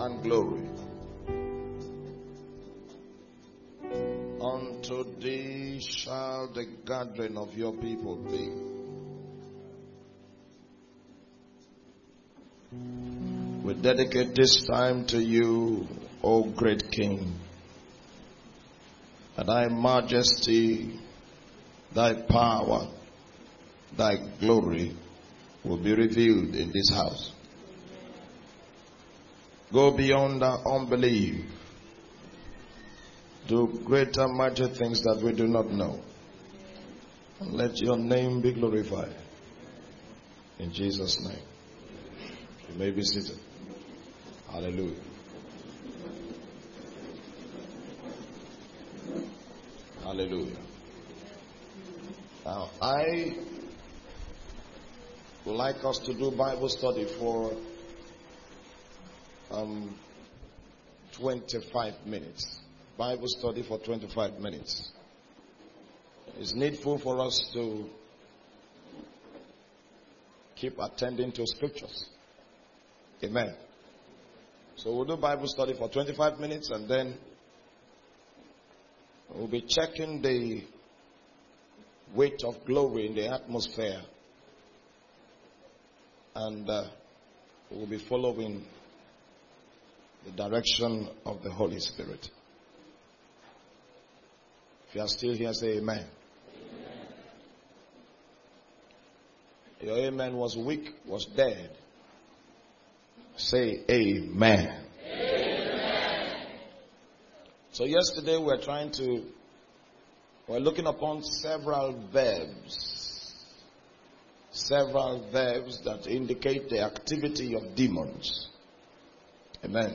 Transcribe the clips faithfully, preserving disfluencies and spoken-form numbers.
and glory. Unto thee shall the gathering of your people be. We dedicate this time to you, O great King, that thy majesty, thy power, thy glory will be revealed in this house. Go beyond our unbelief. Do greater, mighty things that we do not know. And let your name be glorified. In Jesus' name. You may be seated. Hallelujah. Hallelujah. Now, I would like us to do Bible study for um, twenty-five minutes. Bible study for twenty-five minutes. It's needful for us to keep attending to scriptures. Amen. So we'll do Bible study for twenty-five minutes, and then we'll be checking the weight of glory in the atmosphere. And uh, we'll be following the direction of the Holy Spirit. If you are still here, say amen. Amen. Your amen was weak, was dead. Say amen. Amen. So yesterday we were trying to, we were looking upon several verbs. Several verbs that indicate the activity of demons. Amen.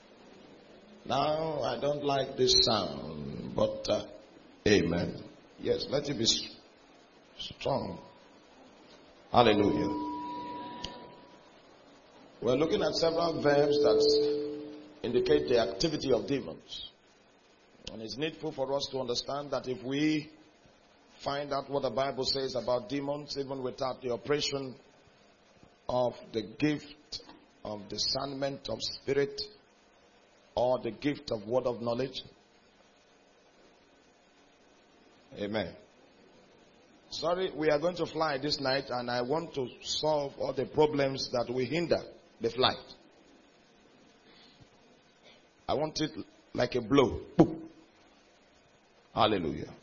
Now, I don't like this sound, but uh, amen. Yes, let it be strong. Hallelujah. We're looking at several verbs that indicate the activity of demons. And it's needful for us to understand that if we find out what the Bible says about demons, even without the operation of the gift of discernment of spirit or the gift of word of knowledge. Amen. Sorry, we are going to fly this night, and I want to solve all the problems that will hinder the flight. I want it like a blow. Boom. Hallelujah.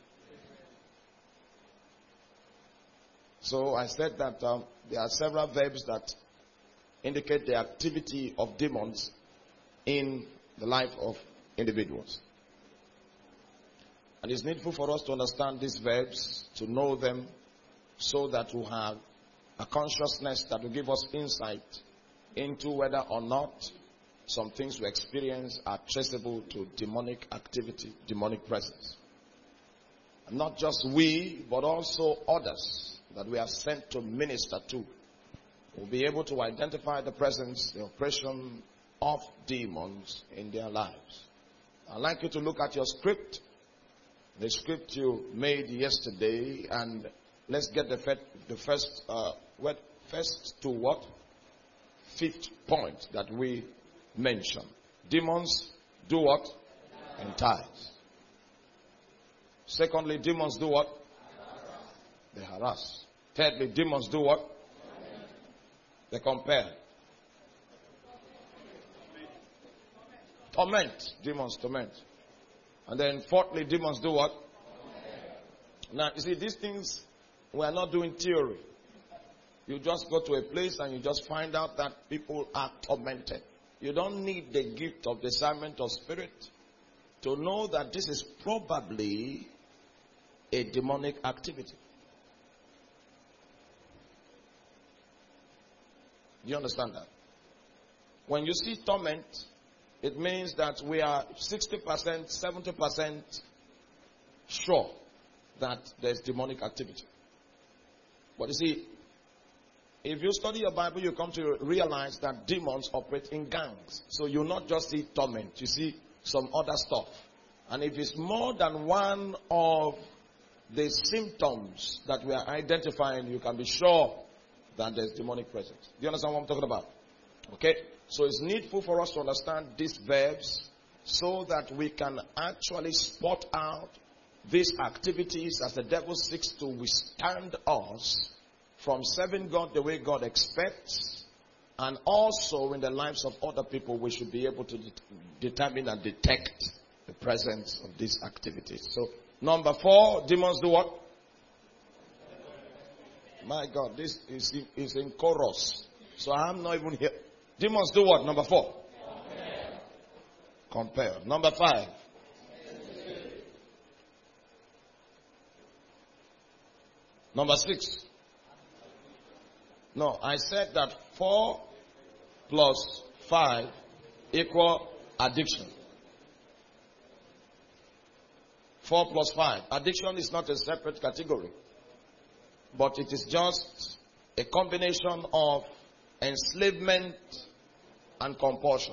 So I said that um, there are several verbs that indicate the activity of demons in the life of individuals. And it's needful for us to understand these verbs, to know them, so that we have a consciousness that will give us insight into whether or not some things we experience are traceable to demonic activity, demonic presence. And not just we, but also others that we are sent to minister to will be able to identify the presence, the oppression of demons in their lives. I'd like you to look at your script, the script you made yesterday, and let's get the, first, the first, uh, what, first to what? Fifth point that we mentioned. Demons do what? Entice. Secondly, demons do what? They harass. Thirdly, demons do what? They compare. Torment. Demons torment. And then fourthly, demons do what? Now, you see, these things, we are not doing theory. You just go to a place and you just find out that people are tormented. You don't need the gift of discernment of spirit to know that this is probably a demonic activity. Do you understand that? When you see torment, it means that we are sixty percent, seventy percent sure that there's demonic activity. But you see, if you study your Bible, you come to realize that demons operate in gangs. So you not just see torment, you see some other stuff. And if it's more than one of the symptoms that we are identifying, you can be sure that there's demonic presence. Do you understand what I'm talking about? Okay? So it's needful for us to understand these verbs so that we can actually spot out these activities as the devil seeks to withstand us from serving God the way God expects, and also in the lives of other people we should be able to de- determine and detect the presence of these activities. So number four, demons do what? My God, this is, is in chorus. So I'm not even here. Demons do what? Number four. Compare. Compare. Number five. Number six. No, I said that four plus five equal addiction. Four plus five. Addiction is not a separate category, but it is just a combination of enslavement and compulsion.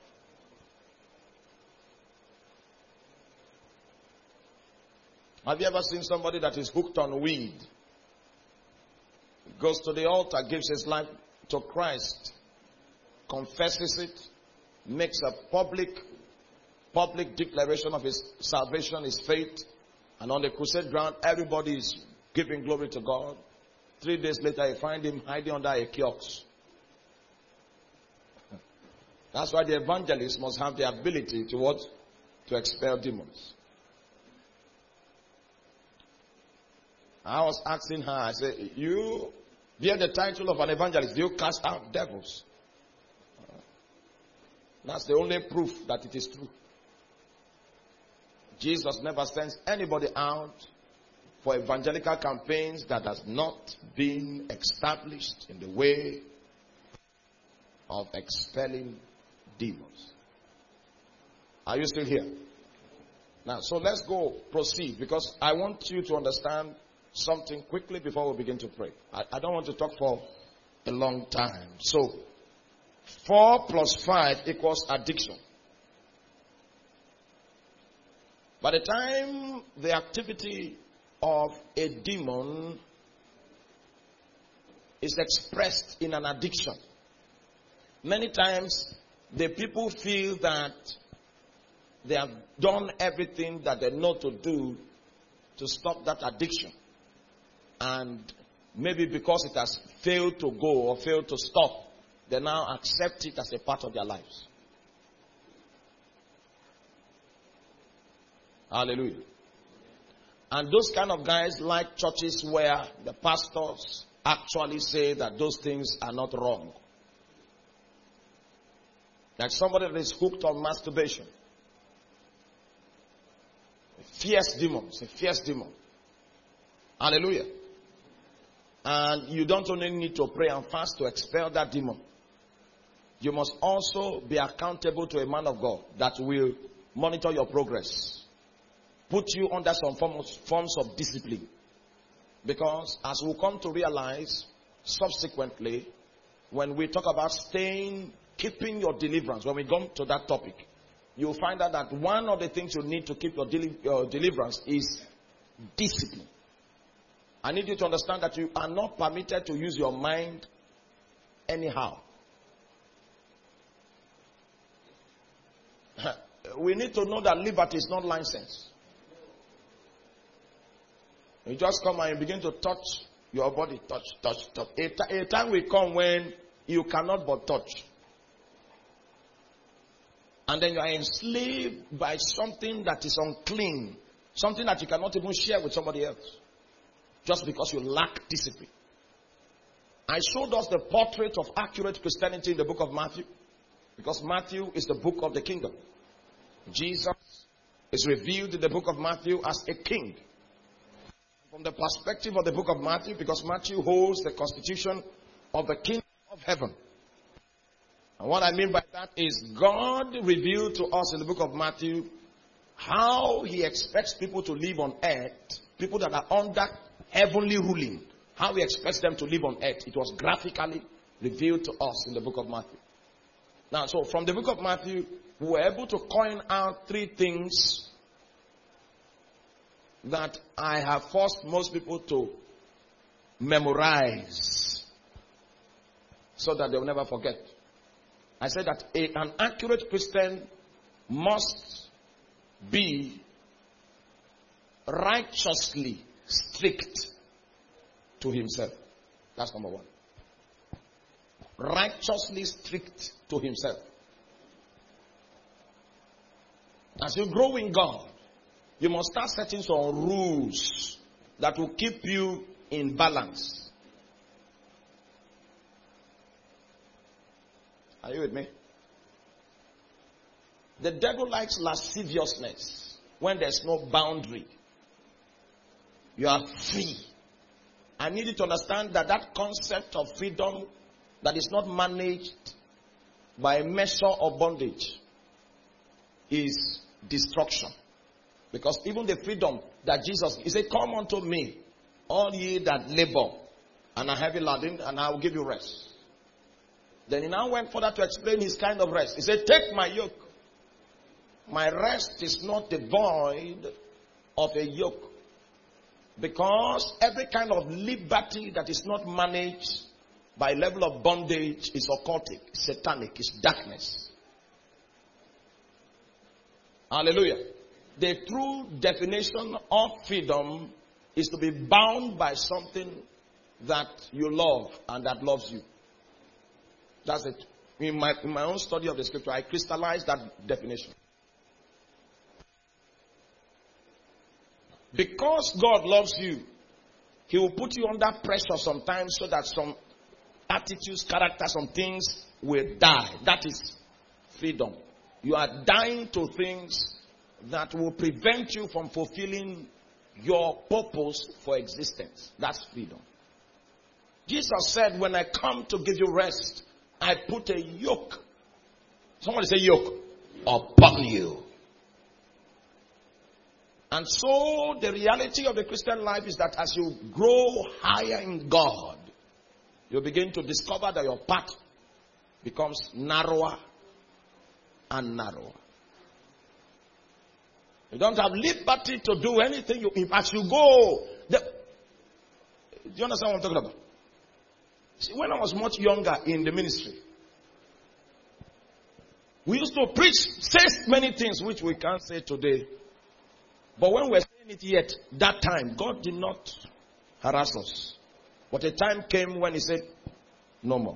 Have you ever seen somebody that is hooked on weed? Goes to the altar, gives his life to Christ, confesses it, makes a public, public declaration of his salvation, his faith, and on the crusade ground, everybody is giving glory to God. Three days later, you find him hiding under a kiosk. That's why the evangelist must have the ability to what? To expel demons. I was asking her, I said, you bear the title of an evangelist, do you cast out devils? That's the only proof that it is true. Jesus never sends anybody out for evangelical campaigns that has not been established in the way of expelling demons. Are you still here? Now, so let's go proceed, because I want you to understand something quickly before we begin to pray. I, I don't want to talk for a long time. So, four plus five equals addiction. By the time the activity of a demon is expressed in an addiction, many times the people feel that they have done everything that they know to do to stop that addiction. And maybe because it has failed to go or failed to stop, they now accept it as a part of their lives. Hallelujah. And those kind of guys like churches where the pastors actually say that those things are not wrong. Like somebody that is hooked on masturbation. A fierce demon. It's a fierce demon. Hallelujah. And you don't only need to pray and fast to expel that demon. You must also be accountable to a man of God that will monitor your progress. Put you under some form of, forms of discipline. Because as we'll come to realize subsequently, when we talk about staying, keeping your deliverance, when we come to that topic, you'll find out that one of the things you need to keep your, deli- your deliverance is discipline. I need you to understand that you are not permitted to use your mind anyhow. We need to know that liberty is not license. You just come and you begin to touch your body. Touch, touch, touch. A, t- a time will come when you cannot but touch. And then you are enslaved by something that is unclean. Something that you cannot even share with somebody else. Just because you lack discipline. I showed us the portrait of accurate Christianity in the book of Matthew. Because Matthew is the book of the kingdom. Jesus is revealed in the book of Matthew as a king. From the perspective of the book of Matthew, because Matthew holds the constitution of the kingdom of heaven. And what I mean by that is God revealed to us in the book of Matthew how he expects people to live on earth, people that are under heavenly ruling, how he expects them to live on earth. It was graphically revealed to us in the book of Matthew. Now, so from the book of Matthew, we were able to coin out three things that I have forced most people to memorize so that they will never forget. I said that a, an accurate Christian must be righteously strict to himself. That's number one. Righteously strict to himself. As you grow in God, you must start setting some rules that will keep you in balance. Are you with me? The devil likes lasciviousness when there's no boundary. You are free. I need you to understand that that concept of freedom that is not managed by a measure of bondage is destruction. Because even the freedom that Jesus, he said, come unto me, all ye that labor and are heavy laden, and I will give you rest. Then he now went further to explain his kind of rest. He said, take my yoke. My rest is not devoid of a yoke. Because every kind of liberty that is not managed by level of bondage is occultic, satanic, is darkness. Hallelujah. The true definition of freedom is to be bound by something that you love and that loves you. That's it. In my, in my own study of the scripture, I crystallized that definition. Because God loves you, He will put you under pressure sometimes so that some attitudes, character, some things will die. That is freedom. You are dying to things that will prevent you from fulfilling your purpose for existence. That's freedom. Jesus said, when I come to give you rest, I put a yoke. Somebody say yoke. Upon you. And so the reality of the Christian life is that as you grow higher in God, you begin to discover that your path becomes narrower and narrower. You don't have liberty to do anything. You, as you go, the, do you understand what I'm talking about? See, when I was much younger in the ministry, we used to preach, say many things which we can't say today. But when we're saying it yet, that time, God did not harass us. But a time came when He said, no more.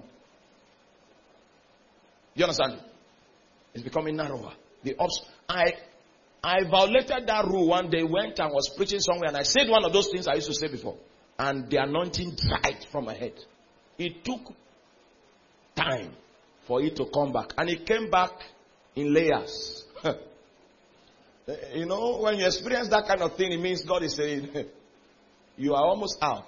You understand? It's becoming narrower. The ups. I, I violated that rule one day, went and was preaching somewhere, and I said one of those things I used to say before. And the anointing dried from my head. It took time for it to come back. And it came back in layers. You know, when you experience that kind of thing, it means God is saying, you are almost out.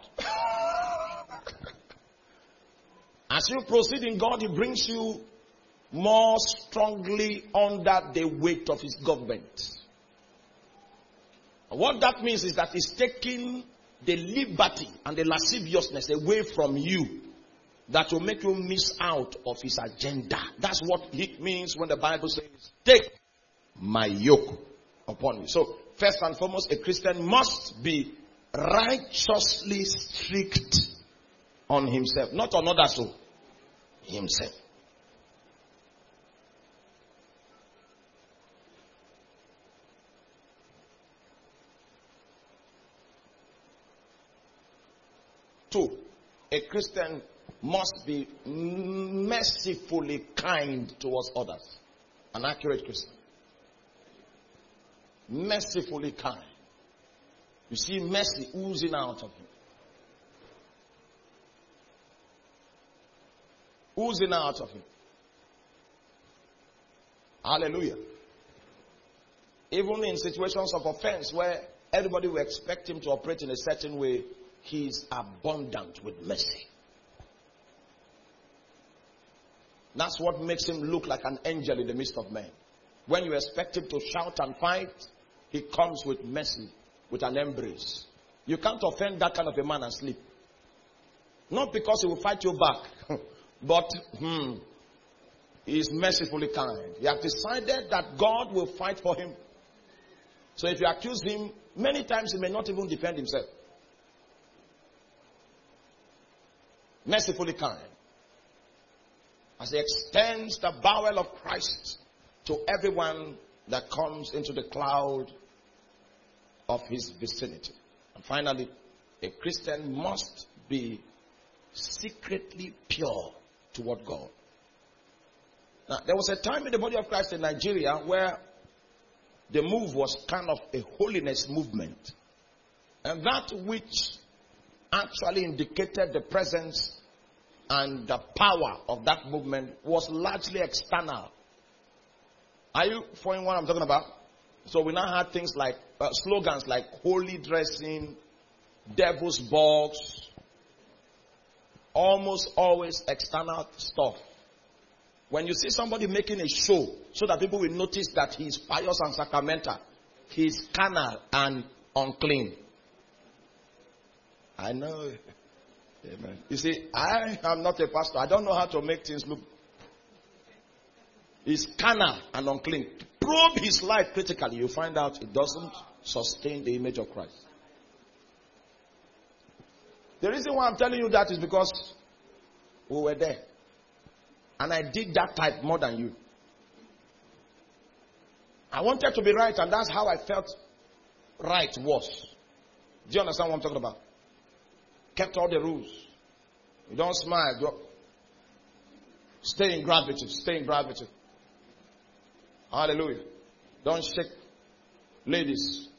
As you proceed in God, He brings you more strongly under the weight of His government. And what that means is that He's taking the liberty and the lasciviousness away from you that will make you miss out of His agenda. That's what it means when the Bible says, take my yoke upon you. So, first and foremost, a Christian must be righteously strict on himself. Not on others, so himself. Two, a Christian must be mercifully kind towards others. An accurate Christian. Mercifully kind. You see mercy oozing out of him. Oozing out of him. Hallelujah. Even in situations of offense where everybody will expect him to operate in a certain way, he is abundant with mercy. That's what makes him look like an angel in the midst of men. When you expect him to shout and fight, he comes with mercy, with an embrace. You can't offend that kind of a man and sleep. Not because he will fight you back, but hmm, he is mercifully kind. He has decided that God will fight for him. So if you accuse him, many times he may not even defend himself. Mercifully kind. as he extends the bowel of Christ to everyone that comes into the cloud of his vicinity. And finally, a Christian must be secretly pure toward God. Now, there was a time in the body of Christ in Nigeria where the move was kind of a holiness movement. And that which actually indicated the presence and the power of that movement was largely external. Are you following what I'm talking about? So we now had things like uh, slogans like holy dressing, devil's box, almost always external stuff. When you see somebody making a show so that people will notice that he is pious and sacramental, he is carnal and unclean. I know. Amen. You see, I am not a pastor. I don't know how to make things look. He's carnal and unclean. Probe his life critically. You find out it doesn't sustain the image of Christ. The reason why I'm telling you that is because we were there. And I did that type more than you. I wanted to be right, and that's how I felt right was. Do you understand what I'm talking about? Kept all the rules. You don't smile. Don't. Stay in gravity. Stay in gravity. Hallelujah. Don't shake ladies.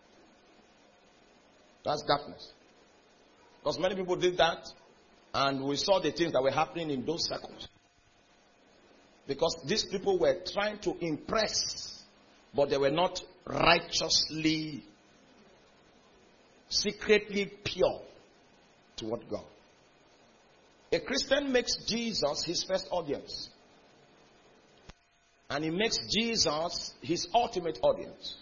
That's darkness. Because many people did that, and we saw the things that were happening in those circles. Because these people were trying to impress, but they were not righteously, secretly pure toward God. A Christian makes Jesus his first audience. And he makes Jesus his ultimate audience.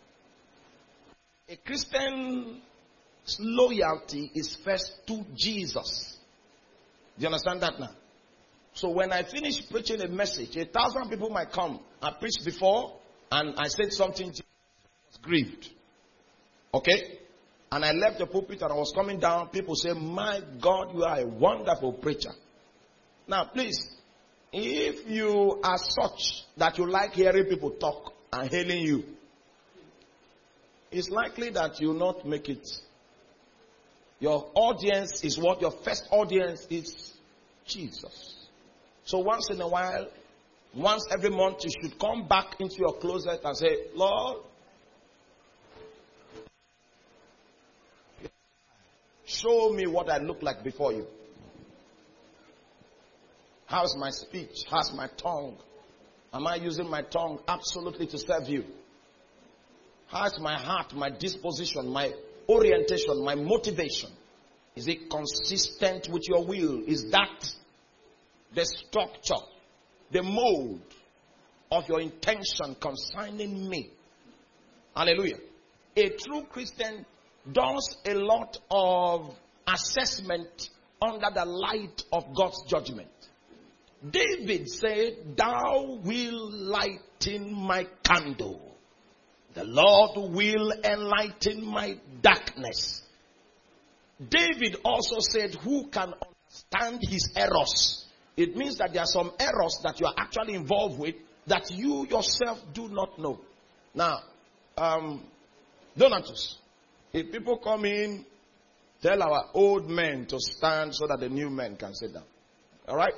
A Christian's loyalty is first to Jesus. Do you understand that now? So when I finish preaching a message, a thousand people might come. I preached before, and I said something, Jesus was grieved. Okay? And I left the pulpit and I was coming down. People say, my God, you are a wonderful preacher. Now, please, if you are such that you like hearing people talk and hailing you, it's likely that you will not make it. Your audience is what? Your first audience is Jesus. So once in a while, once every month, you should come back into your closet and say, Lord, show me what I look like before you. How's my speech? How's my tongue? Am I using my tongue absolutely to serve you? How's my heart, my disposition, my orientation, my motivation? Is it consistent with your will? Is that the structure, the mold of your intention concerning me? Hallelujah. A true Christian does a lot of assessment under the light of God's judgment. David said, thou will lighten my candle. The Lord will enlighten my darkness. David also said, who can understand his errors? It means that there are some errors that you are actually involved with that you yourself do not know. Now, um, Donatus, if people come in, tell our old men to stand so that the new men can sit down. All right?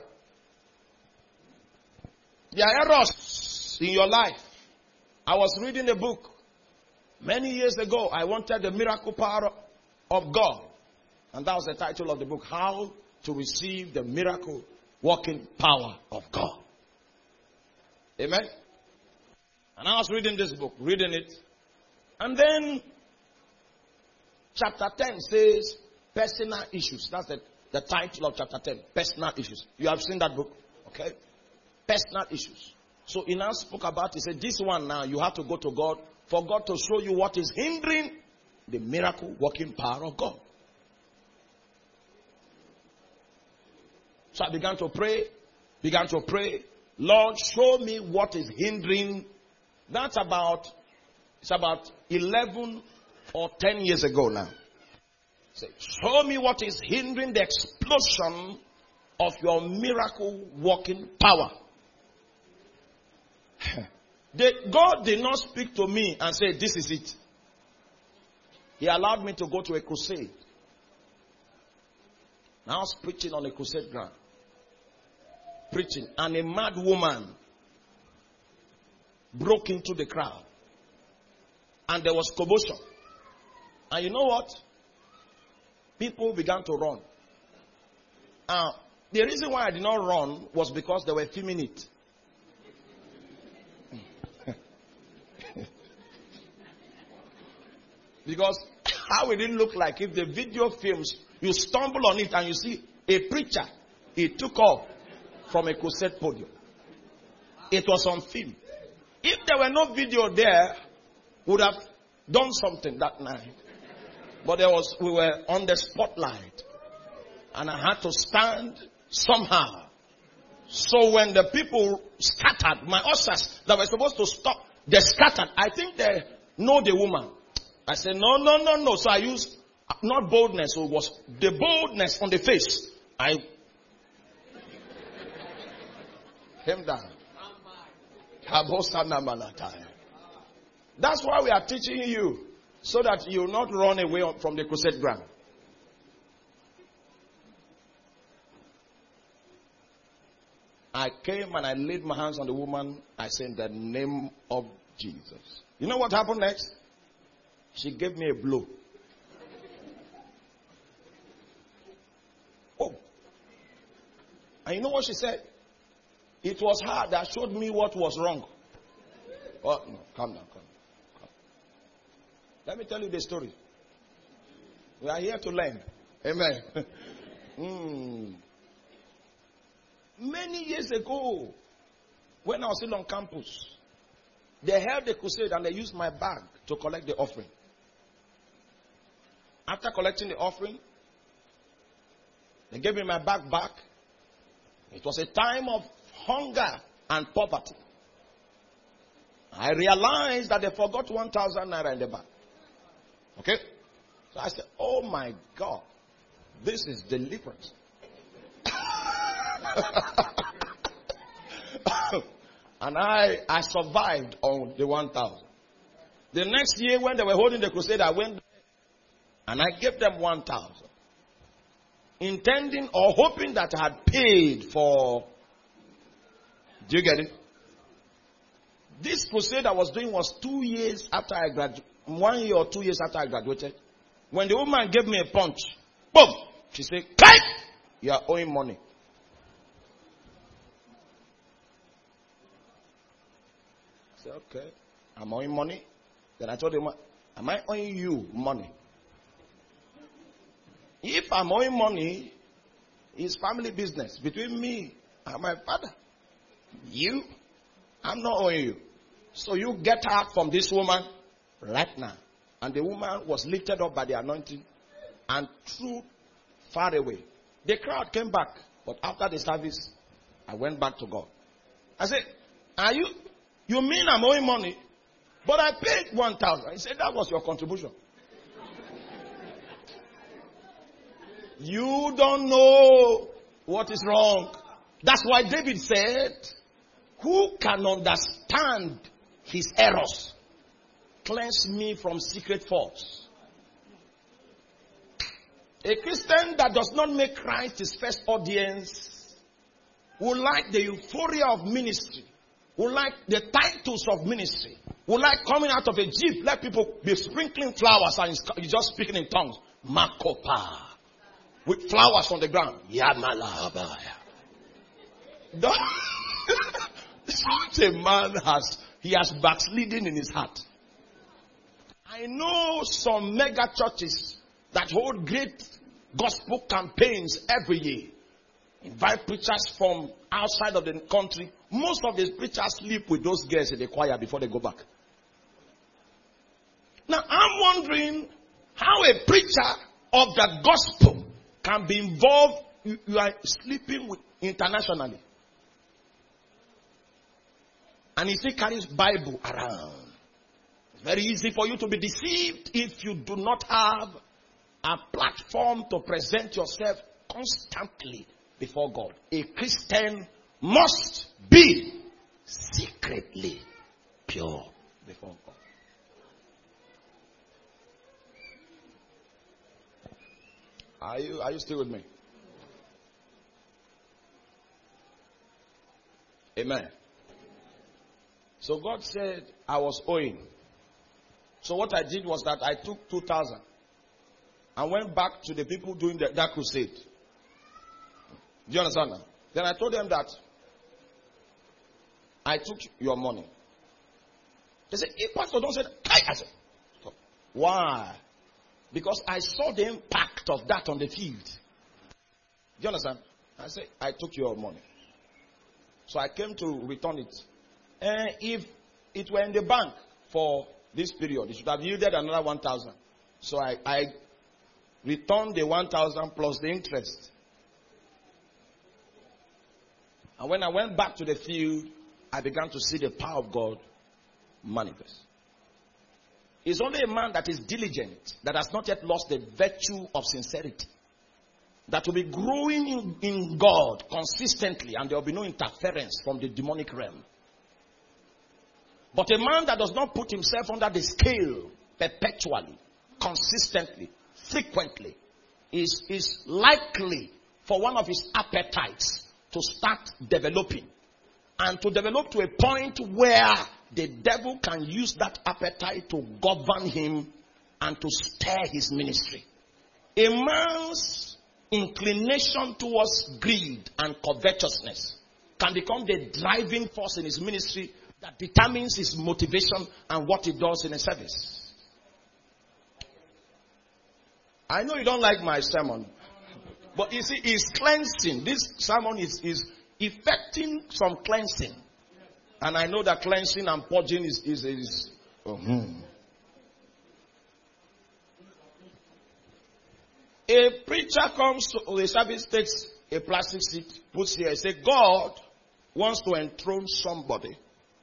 There are errors in your life. I was reading a book many years ago. I wanted the miracle power of God. And that was the title of the book, How to Receive the Miracle Working Power of God. Amen? And I was reading this book, reading it. And then chapter ten says personal issues. That's the, the title of chapter ten, personal issues. You have seen that book? Okay? Personal issues. So he now spoke about, he said, this one now, you have to go to God for God to show you what is hindering the miracle working power of God. So I began to pray, began to pray, Lord, show me what is hindering. That's about, it's about eleven or ten years ago now. Say, show me what is hindering the explosion of your miracle working power. They, God did not speak to me and say, this is it. He allowed me to go to a crusade. I was preaching on a crusade ground. Preaching. And a mad woman broke into the crowd. And there was commotion. And you know what? People began to run. Uh, the reason why I did not run was because they were filming it. Because how would it look like if the video films, you stumble on it and you see a preacher, he took off from a crusade podium. It was on film. If there were no video there, we would have done something that night. But there was, we were on the spotlight. And I had to stand somehow. So when the people scattered, my ushers that were supposed to stop, they scattered. I think they know the woman. I said, no, no, no, no. So I used, not boldness, so it was the boldness on the face. I came down. That's why we are teaching you, so that you will not run away from the crusade ground. I came and I laid my hands on the woman. I said, in the name of Jesus. You know what happened next? She gave me a blow. Oh. And you know what she said? It was her that showed me what was wrong. Oh, no, calm down, calm down. Calm. Let me tell you the story. We are here to learn. Amen. mm. Many years ago, when I was still on campus, they held a crusade and they used my bag to collect the offering. After collecting the offering, they gave me my bag back. It was a time of hunger and poverty. I realized that they forgot one thousand naira in the bag. Okay? So I said, oh my God, this is deliverance. And I, I survived on the one thousand. The next year when they were holding the crusade, I went and I gave them one thousand. Intending or hoping that I had paid for. Do you get it? This crusade I was doing was two years after I graduated. One year or two years after I graduated. When the woman gave me a punch, boom! She said, "Kai, you are owing money." I said, okay, I'm owing money. Then I told him, am I owing you money? If I'm owing money, it's family business between me and my father. You, I'm not owing you. So you get her from this woman right now. And the woman was lifted up by the anointing and threw far away. The crowd came back. But after the service, I went back to God. I said, are you, you mean I'm owing money? But I paid one thousand. He said, that was your contribution. You don't know what is wrong. That's why David said, who can understand his errors? Cleanse me from secret faults. A Christian that does not make Christ his first audience will like the euphoria of ministry, will like the titles of ministry, will like coming out of a jeep, let people be sprinkling flowers and he's just speaking in tongues. Makopa. With flowers on the ground. Yamalabaya. Such a man has, he has backslidden in his heart. I know some mega churches that hold great gospel campaigns every year. Invite preachers from outside of the country. Most of the preachers sleep with those girls in the choir before they go back. Now I'm wondering how a preacher of the gospel can be involved. You, you are sleeping with internationally. And he still carries Bible around. It's very easy for you to be deceived if you do not have a platform to present yourself constantly before God. A Christian must be secretly pure before God. Are you, are you still with me? Amen. So God said I was owing. So what I did was that I took two thousand and went back to the people doing the, that crusade. Do you understand now? Then I told them that I took your money. They said, hey, Pastor, don't say that. I said, stop. Why? Because I saw the impact of that on the field. Do you understand? I said, I took your money. So I came to return it. And if it were in the bank for this period, it should have yielded another one thousand. So I, I returned the one thousand plus the interest. And when I went back to the field, I began to see the power of God manifest. It's only a man that is diligent, that has not yet lost the virtue of sincerity, that will be growing in, in God consistently, and there will be no interference from the demonic realm. But a man that does not put himself under the scale perpetually, consistently, frequently, is, is likely for one of his appetites to start developing. And to develop to a point where the devil can use that appetite to govern him and to stir his ministry. A man's inclination towards greed and covetousness can become the driving force in his ministry that determines his motivation and what he does in a service. I know you don't like my sermon, but you see, it's cleansing. This sermon is, is effecting some cleansing. And I know that cleansing and purging is, is, is oh, hmm. A preacher comes to the service, takes a plastic seat, puts here, and says, God wants to enthrone somebody.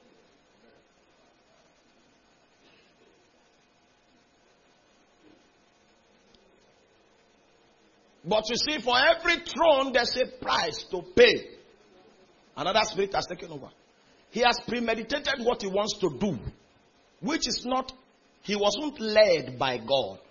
But you see, for every throne, there's a price to pay. Another spirit has taken over. He has premeditated what he wants to do, which is not, he wasn't led by God.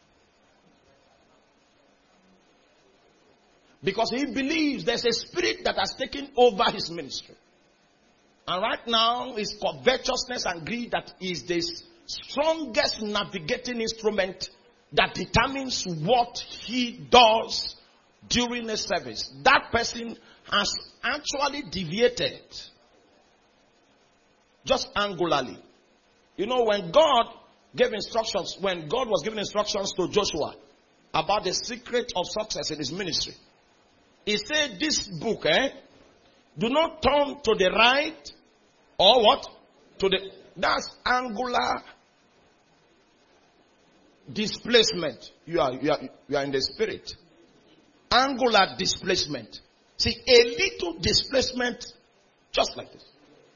Because he believes there's a spirit that has taken over his ministry. And right now, it's covetousness and greed that is the strongest navigating instrument that determines what he does during a service. That person has actually deviated. Just angularly. You know, when God gave instructions, when God was giving instructions to Joshua about the secret of success in his ministry, he said, this book, eh, do not turn to the right or what? To the, that's angular displacement. You are, you are, you are in the spirit. Angular displacement. See, a little displacement, just like this.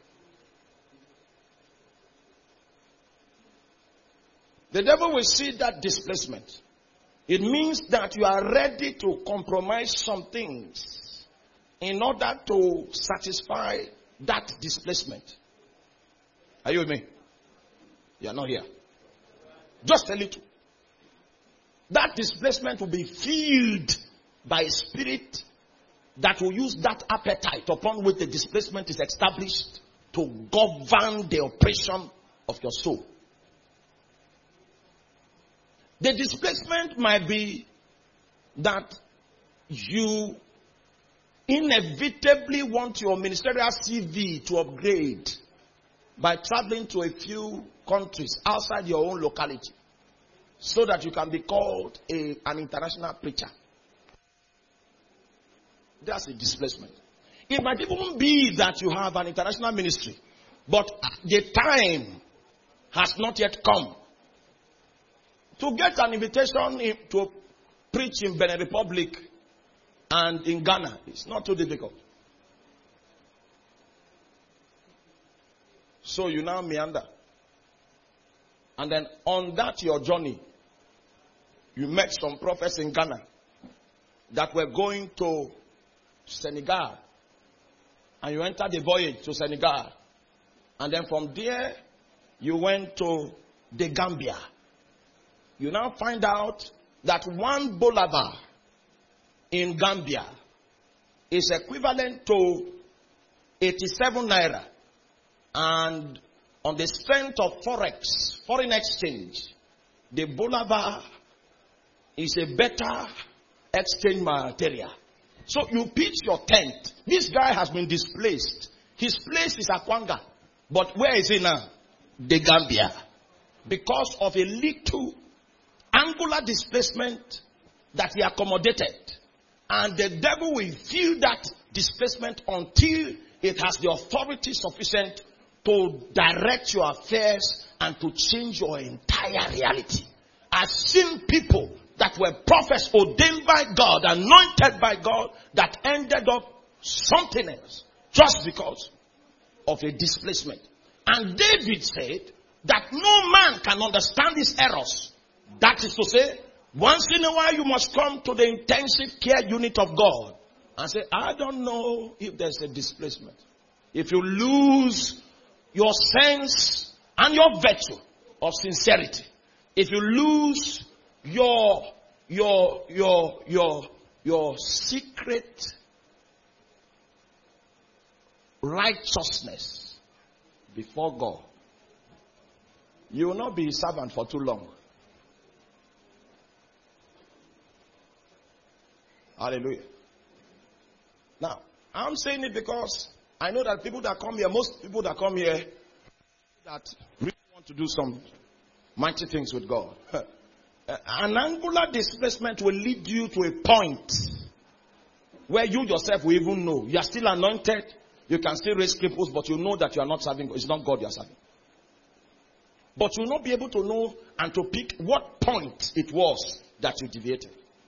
The devil will see that displacement. It means that you are ready to compromise some things in order to satisfy that displacement. Are you with me? You are not here. Just a little. That displacement will be filled by a spirit that will use that appetite upon which the displacement is established to govern the operation of your soul. The displacement might be that you inevitably want your ministerial C V to upgrade by traveling to a few countries outside your own locality so that you can be called a, an international preacher. That's a displacement. It might even be that you have an international ministry, but the time has not yet come to get an invitation to preach in Benin Republic and in Ghana. It's not too difficult. So you now meander. And then on that your journey, you met some prophets in Ghana that were going to Senegal. And you entered the voyage to Senegal. And then from there, you went to the Gambia. You now find out that one bolaba in Gambia is equivalent to eighty-seven naira. And on the strength of forex, foreign exchange, the bolaba is a better exchange material. So you pitch your tent. This guy has been displaced. His place is Akwanga. But where is he now? The Gambia. Because of a little angular displacement that he accommodated. And the devil will feel that displacement until it has the authority sufficient to direct your affairs and to change your entire reality. I've seen people that were prophets ordained by God, anointed by God, that ended up something else just because of a displacement. And David said that no man can understand his errors. That is to say, once in a while you must come to the intensive care unit of God and say, I don't know if there's a displacement. If you lose your sense and your virtue of sincerity, if you lose your your your your your secret righteousness before God, you will not be a servant for too long. Hallelujah. Now, I'm saying it because I know that people that come here, most people that come here, that really want to do some mighty things with God. An angular displacement will lead you to a point where you yourself will even know. You are still anointed. You can still raise cripples, but you know that you are not serving God. It's not God you are serving. But you will not be able to know and to pick what point it was that you deviated.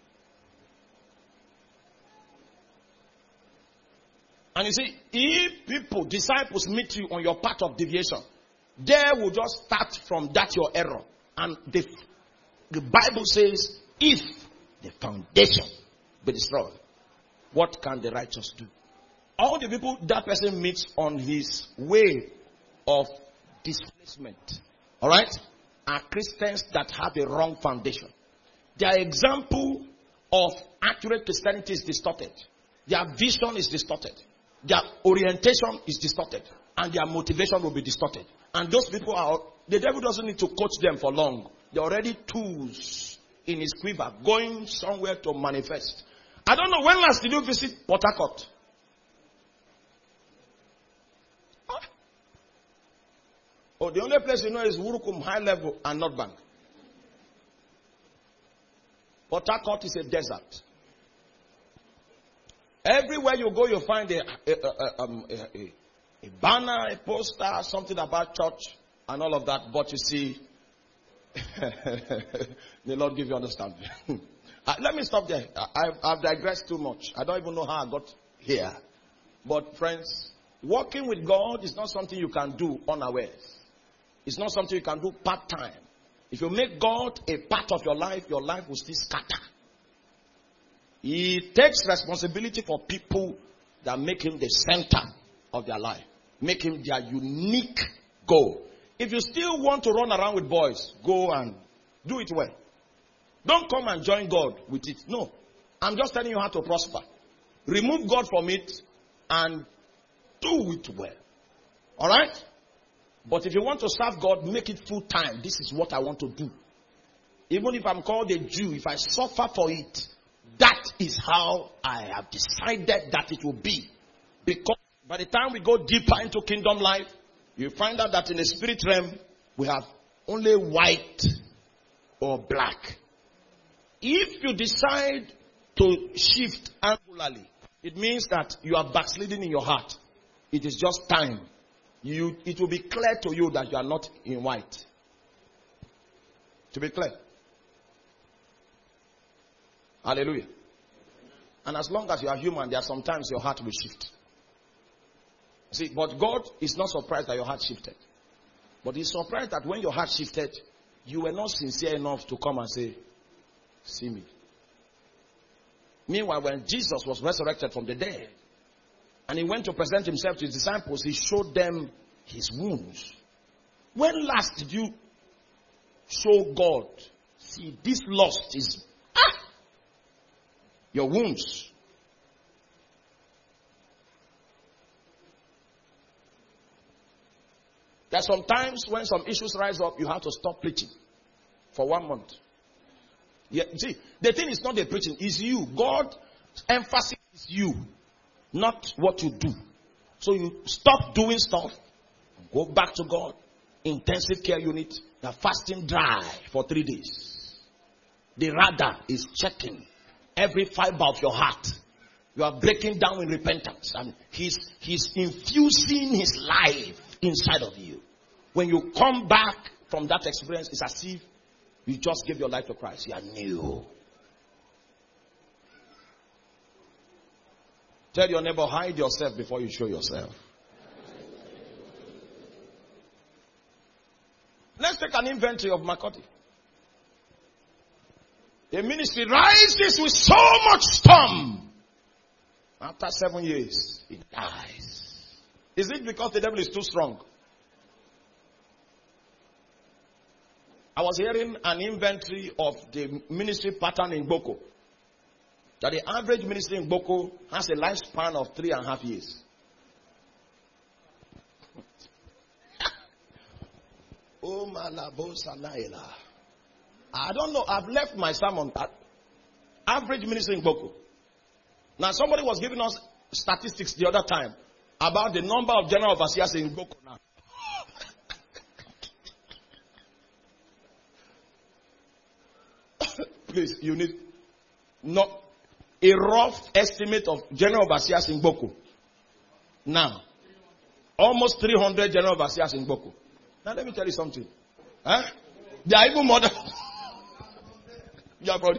And you see, if people, disciples meet you on your path of deviation, they will just start from that your error. And the, the Bible says, if the foundation be destroyed, what can the righteous do? All the people that person meets on his way of displacement, all right, are Christians that have a wrong foundation. Their example of accurate Christianity is distorted. Their vision is distorted. Their orientation is distorted. And their motivation will be distorted. And those people are, the devil doesn't need to coach them for long. They're already tools in his quiver, going somewhere to manifest. I don't know, when last did you visit Port Harcourt? Huh? Oh, the only place you know is Wurukum High Level and North Bank. Port Harcourt is a desert. Everywhere you go, you find a, a, a, um, a, a, a banner, a poster, something about church and all of that. But you see, the Lord give you understanding. uh, let me stop there. I, I've digressed too much. I don't even know how I got here. But friends, walking with God is not something you can do unawares. It's not something you can do part-time. If you make God a part of your life, your life will still scatter. He takes responsibility for people that make him the center of their life. Make him their unique goal. If you still want to run around with boys, go and do it well. Don't come and join God with it. No. I'm just telling you how to prosper. Remove God from it and do it well. Alright? But if you want to serve God, make it full time. This is what I want to do. Even if I'm called a Jew, if I suffer for it, that is how I have decided that it will be. Because by the time we go deeper into kingdom life, you find out that in the spirit realm, we have only white or black. If you decide to shift angularly, it means that you are backsliding in your heart. It is just time. You, it will be clear to you that you are not in white. To be clear. Hallelujah. And as long as you are human, there are sometimes your heart will shift. See, but God is not surprised that your heart shifted. But he's surprised that when your heart shifted, you were not sincere enough to come and say, see me. Meanwhile, when Jesus was resurrected from the dead, and he went to present himself to his disciples, he showed them his wounds. When last did you show God, see, this lust is ah, your wounds? There are some times when some issues rise up, you have to stop preaching for one month. Yeah, see, the thing is not the preaching, it's you. God's emphasis is you, not what you do. So you stop doing stuff, go back to God. Intensive care unit, you are fasting dry for three days. The radar is checking every fiber of your heart. You are breaking down in repentance, and he's, he's infusing his life inside of you. When you come back from that experience, it's as if you just gave your life to Christ. You are new. Tell your neighbor, hide yourself before you show yourself. Let's take an inventory of Makoti. A ministry rises with so much storm. After seven years, it dies. Is it because the devil is too strong? I was hearing an inventory of the ministry pattern in Boko. That the average ministry in Boko has a lifespan of three and a half years. Oh, Malabo Salaila. I don't know. I've left my sermon at average ministry in Boko. Now, somebody was giving us statistics the other time about the number of general overseers in Boko now. Please, you need not a rough estimate of general overseers in Boko. Now, almost three hundred general overseers in Boko. Now, let me tell you something. Huh? They are even more than... yeah, brother.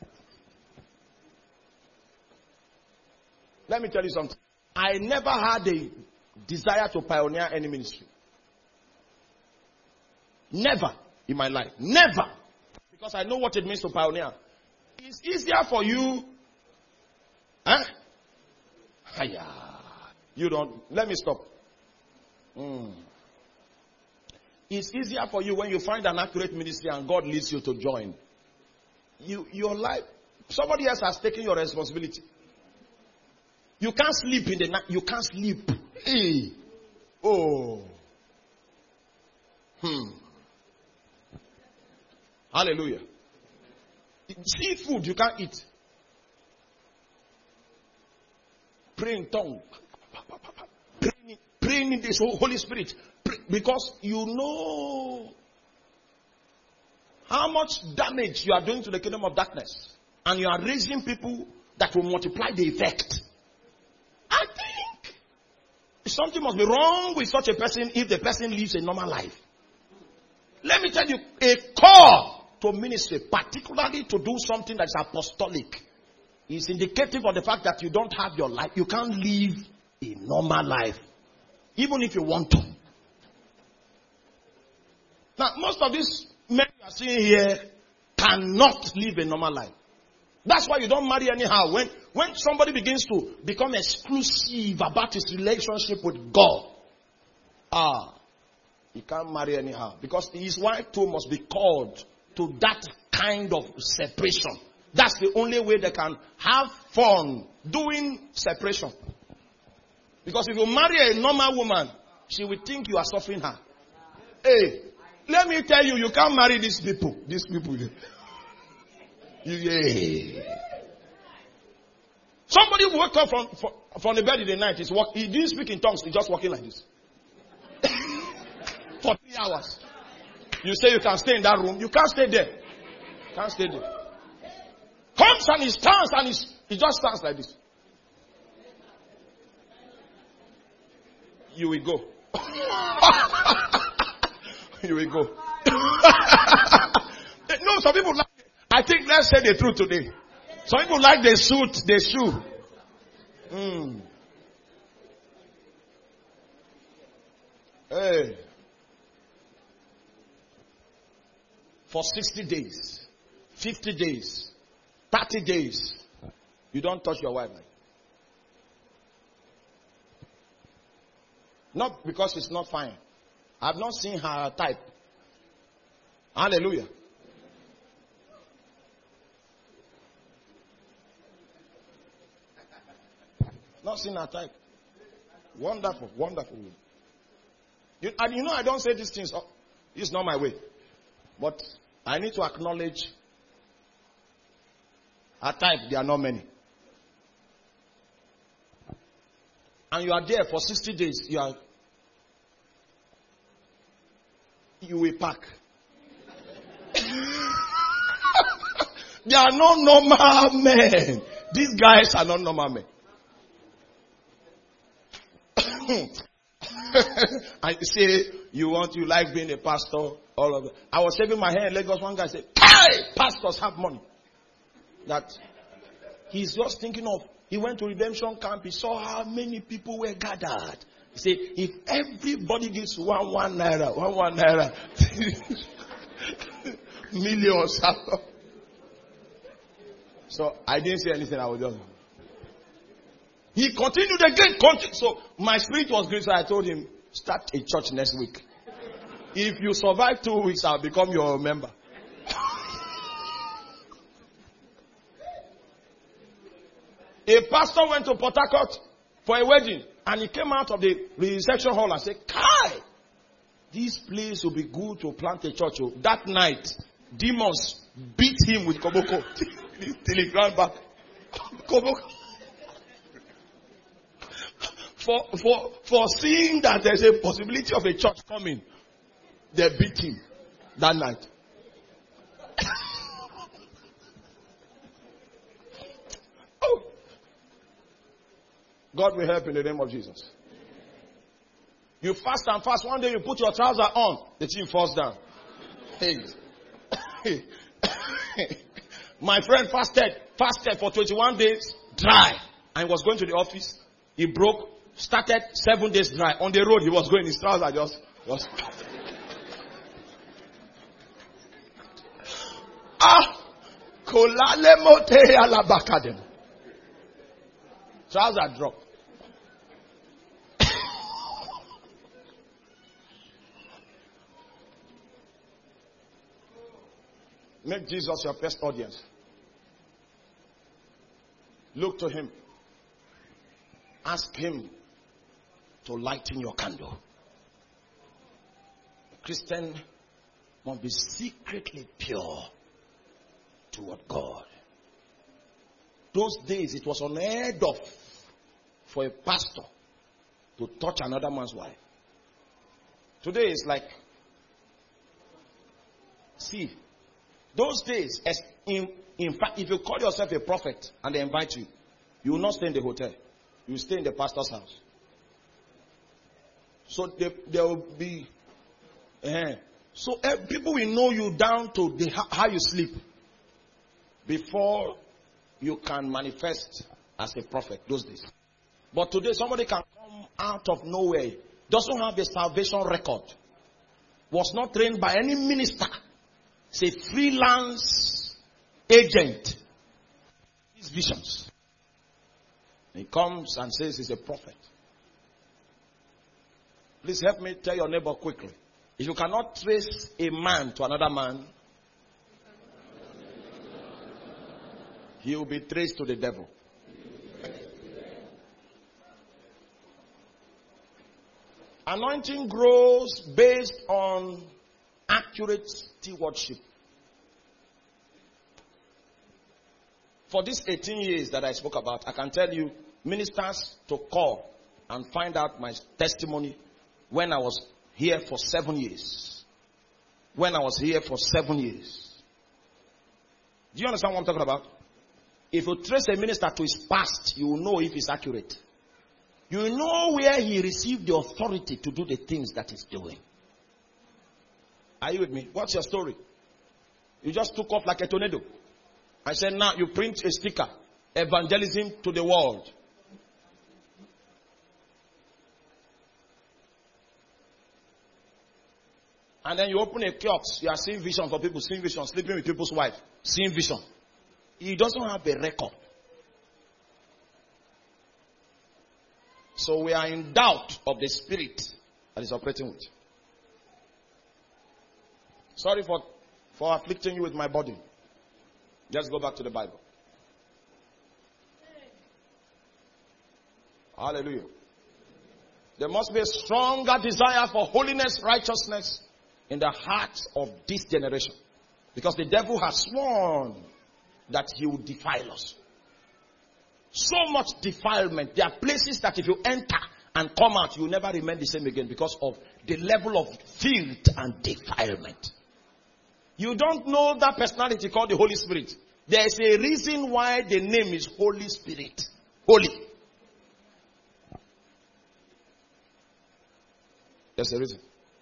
Let me tell you something. I never had a desire to pioneer any ministry. Never in my life. Never. Because I know what it means to pioneer. It's easier for you. Huh? Hiya. You don't. Let me stop. Mm. It's easier for you when you find an accurate ministry and God leads you to join. You, your life, somebody else has taken your responsibility. You can't sleep in the night. You can't sleep. Hey. Oh. Hmm. Hallelujah. Seafood you can't eat. Pray in tongue. Praying, praying in the Holy Spirit. Pray, because you know how much damage you are doing to the kingdom of darkness. And you are raising people that will multiply the effect. I think something must be wrong with such a person if the person lives a normal life. Let me tell you, a call to ministry, particularly to do something that is apostolic, is indicative of the fact that you don't have your life. You can't live a normal life, even if you want to. Now, most of these men you are seeing here cannot live a normal life. That's why you don't marry anyhow. When, when somebody begins to become exclusive about his relationship with God, ah, he can't marry anyhow. Because his wife too must be called to that kind of separation. That's the only way they can have fun doing separation. Because if you marry a normal woman, she will think you are suffering her. Hey, let me tell you, you can't marry these people. These people. You, yeah. Somebody woke up from, from, from the bed in the night. He's walk, he didn't speak in tongues. He's just walking like this. For three hours. You say you can stay in that room. You can't stay there. Can't stay there. Comes and he stands and he's, he just stands like this. You will go. You will go. No, some people like, I think let's say the truth today. Some people like the suit, the shoe. Mm. Hey. For sixty days, fifty days, thirty days, You don't touch your wife. Not because she's not fine. I've not seen her type. Hallelujah. Not seen her type. Wonderful, wonderful. You, and you know I don't say these things. Oh, it's not my way. But I need to acknowledge her type. There are not many. And you are there for sixty days. You are. You will pack. They are not normal men. These guys are not normal men. I say you want you like being a pastor, all of it. I was shaving my hair in Lagos. One guy said, "Hey, pastors have money." That he's just thinking of. He went to redemption camp. He saw how many people were gathered. He said, "If everybody gives one one naira, one one naira, millions." So I didn't say anything. I was just. He continued again. Continue. So my spirit was great. So I told him, start a church next week. If you survive two weeks, I'll become your member. A pastor went to Port Harcourt for a wedding. And he came out of the reception hall and said, "Kai, this place will be good to plant a church." That night, demons beat him with koboko till he ran back. Koboko. For, for, for seeing that there's a possibility of a church coming, they beat him that night. Oh. God will help in the name of Jesus. You fast and fast. One day you put your trouser on, the thing falls down. Hey. My friend fasted, fasted for twenty-one days, dry. And he was going to the office. He broke. Started seven days dry. On the road, he was going. His trousers just was. Ah, kolale mote alabakadem. Trousers drop. Make Jesus your best audience. Look to him. Ask him to lighten your candle. A Christian must be secretly pure toward God. Those days it was unheard of for a pastor to touch another man's wife. Today it's like, see, those days, in, in fact, if you call yourself a prophet and they invite you, you will not stay in the hotel. You will stay in the pastor's house. So there, there will be, uh, so uh, people will know you down to the, how you sleep before you can manifest as a prophet those days. But today somebody can come out of nowhere, doesn't have a salvation record, was not trained by any minister, it's a freelance agent. These visions. He comes and says he's a prophet. Please help me tell your neighbor quickly. If you cannot trace a man to another man, he will be traced to the devil. Anointing grows based on accurate stewardship. For these eighteen years that I spoke about, I can tell you ministers to call and find out my testimony when I was here for seven years. When I was here for seven years. Do you understand what I'm talking about? If you trace a minister to his past, you will know if it's accurate. You will know where he received the authority to do the things that he's doing. Are you with me? What's your story? You just took off like a tornado. I said, now you print a sticker. Evangelism to the world. And then you open a kiosk. You are seeing vision for people. Seeing vision. Sleeping with people's wife. Seeing vision. He doesn't have a record. So we are in doubt of the spirit that is operating with. Sorry for, for afflicting you with my body. Let's go back to the Bible. Hallelujah. There must be a stronger desire for holiness, righteousness in the hearts of this generation. Because the devil has sworn that he will defile us. So much defilement. There are places that if you enter and come out, you will never remain the same again because of the level of filth and defilement. You don't know that personality called the Holy Spirit. There is a reason why the name is Holy Spirit. Holy. There's a reason.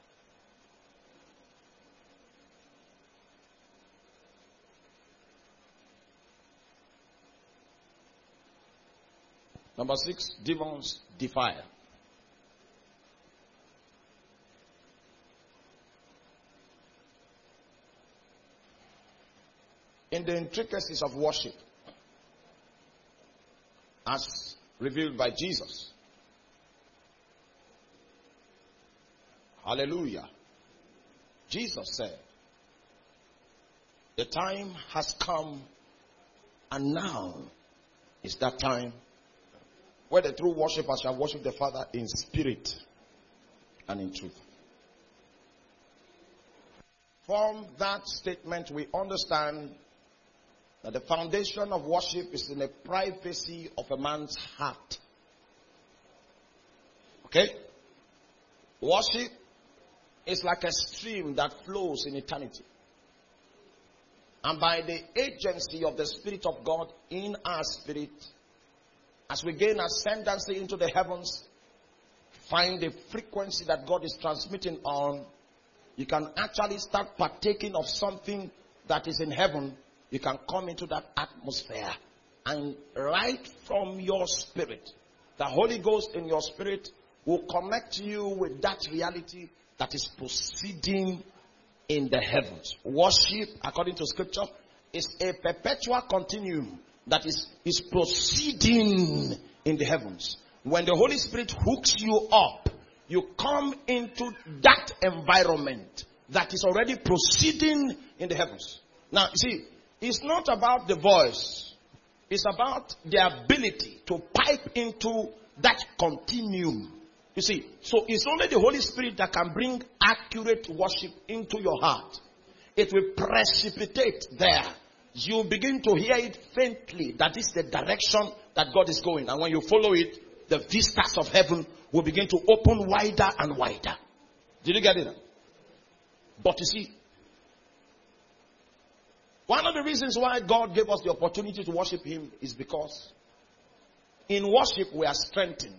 Number six, demons defile. In the intricacies of worship, as revealed by Jesus. Hallelujah. Jesus said, the time has come, and now is that time where the true worshippers shall worship the Father in spirit and in truth. From that statement, we understand that the foundation of worship is in the privacy of a man's heart. Okay? Worship is like a stream that flows in eternity. And by the agency of the Spirit of God in our spirit, as we gain ascendancy into the heavens, find the frequency that God is transmitting on, you can actually start partaking of something that is in heaven. You can come into that atmosphere. And right from your spirit, the Holy Ghost in your spirit will connect you with that reality that is proceeding in the heavens. Worship, according to scripture, is a perpetual continuum that is, is proceeding in the heavens. When the Holy Spirit hooks you up, you come into that environment that is already proceeding in the heavens. Now, you see, it's not about the voice. It's about the ability to pipe into that continuum. You see, so it's only the Holy Spirit that can bring accurate worship into your heart. It will precipitate there. You begin to hear it faintly. That is the direction that God is going. And when you follow it, the vistas of heaven will begin to open wider and wider. Did you get it? But you see, one of the reasons why God gave us the opportunity to worship Him is because in worship we are strengthened.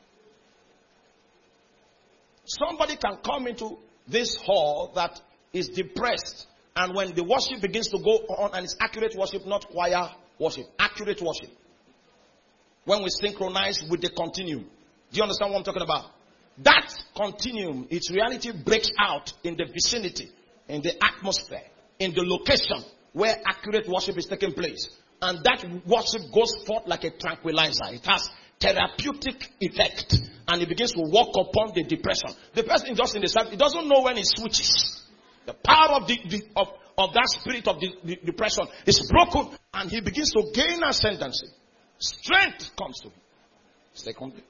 Somebody can come into this hall that is depressed, and when the worship begins to go on, and it's accurate worship, not choir worship, accurate worship. When we synchronize with the continuum. Do you understand what I'm talking about? That continuum, its reality breaks out in the vicinity, in the atmosphere, in the location where accurate worship is taking place. And that worship goes forth like a tranquilizer. It has therapeutic effect. And it begins to work upon the depression. The person just in the service, he doesn't know when he switches. The power of the, the of, of that spirit of the, the depression is broken, and he begins to gain ascendancy. Strength comes to him. Secondly,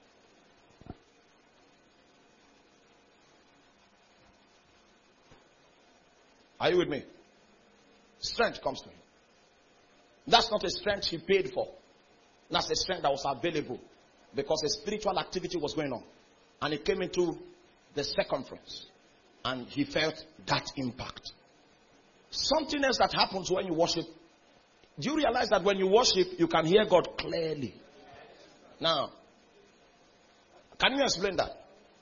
are you with me? Strength comes to him. That's not a strength he paid for. That's a strength that was available because a spiritual activity was going on. And he came into the circumference and he felt that impact. Something else that happens when you worship. Do you realize that when you worship, you can hear God clearly? Now, can you explain that?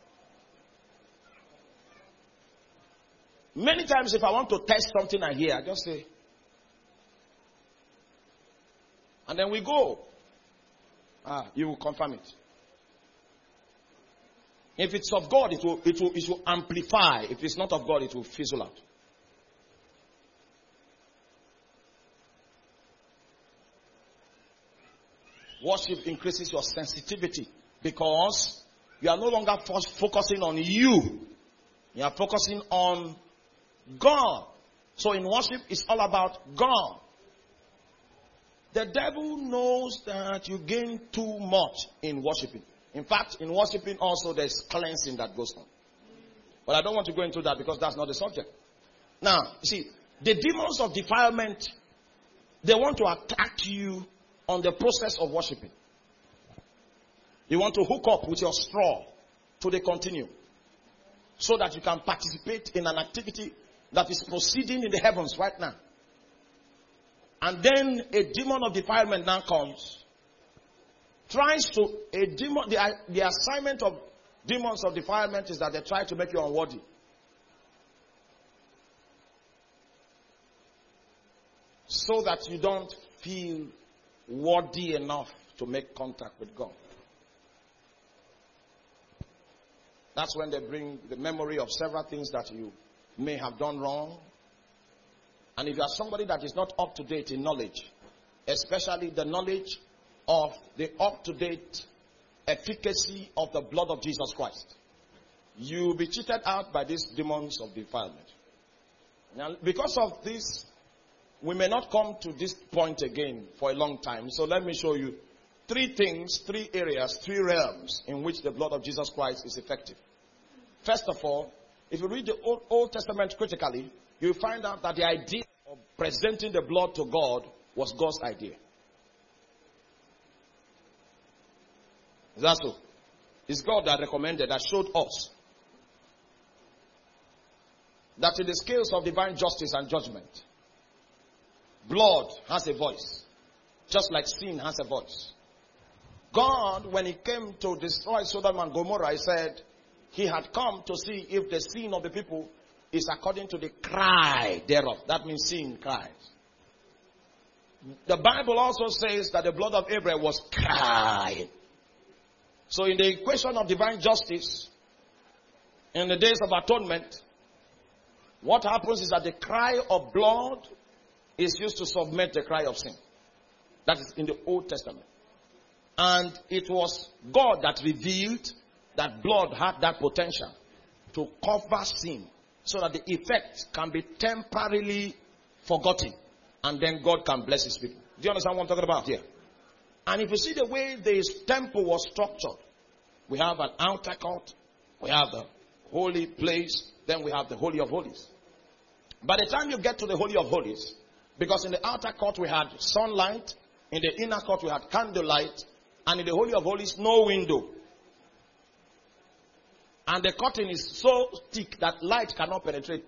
Many times if I want to test something I hear, I just say, and then we go. Ah, you will confirm it. If it's of God, it will, it will, it will amplify. If it's not of God, it will fizzle out. Worship increases your sensitivity Because you are no longer focusing on you. You are focusing on God. So in worship, it's all about God. The devil knows that you gain too much in worshiping. In fact, in worshiping also there's cleansing that goes on. But I don't want to go into that because that's not the subject. Now, you see, the demons of defilement, they want to attack you on the process of worshiping. You want to hook up with your straw to the continue, so that you can participate in an activity that is proceeding in the heavens right now. And then a demon of defilement now comes, tries to, a demon, the, the assignment of demons of defilement is that they try to make you unworthy. So that you don't feel worthy enough to make contact with God. That's when they bring the memory of several things that you may have done wrong. And if you are somebody that is not up to date in knowledge, especially the knowledge of the up to date efficacy of the blood of Jesus Christ, you will be cheated out by these demons of defilement. Now, because of this, we may not come to this point again for a long time. So let me show you three things, three areas, three realms in which the blood of Jesus Christ is effective. First of all, if you read the Old, Old Testament critically, you will find out that the idea of presenting the blood to God was God's idea. Is that so? It's God that recommended, that showed us that in the scales of divine justice and judgment, blood has a voice, just like sin has a voice. God, when he came to destroy Sodom and Gomorrah, he said he had come to see if the sin of the people is according to the cry thereof. That means sin cries. The Bible also says that the blood of Abel was crying. So in the equation of divine justice, in the days of atonement, what happens is that the cry of blood is used to submit the cry of sin. That is in the Old Testament. And it was God that revealed that blood had that potential to cover sin, so that the effect can be temporarily forgotten, and then God can bless his people. Do you understand what I'm talking about here? And if you see the way this temple was structured, we have an outer court, we have the holy place, then we have the Holy of Holies. By the time you get to the Holy of Holies, because in the outer court we had sunlight, in the inner court we had candlelight, and in the Holy of Holies no window. And the curtain is so thick that light cannot penetrate.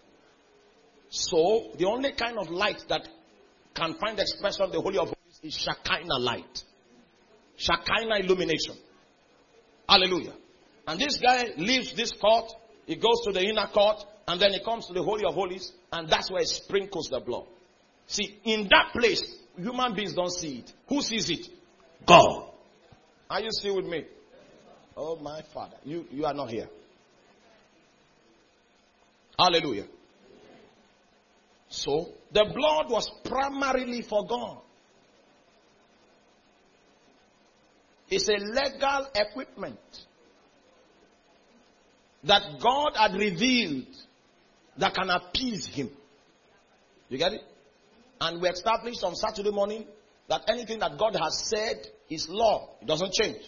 So the only kind of light that can find expression of the Holy of Holies is Shekinah light. Shekinah illumination. Hallelujah. And this guy leaves this court, he goes to the inner court, and then he comes to the Holy of Holies, and that's where he sprinkles the blood. See, in that place, human beings don't see it. Who sees it? God. Are you still with me? Oh, my Father. You, you are not here. Hallelujah. So, the blood was primarily for God. It's a legal equipment that God had revealed that can appease him. You get it? And we established on Saturday morning that anything that God has said is law. It doesn't change.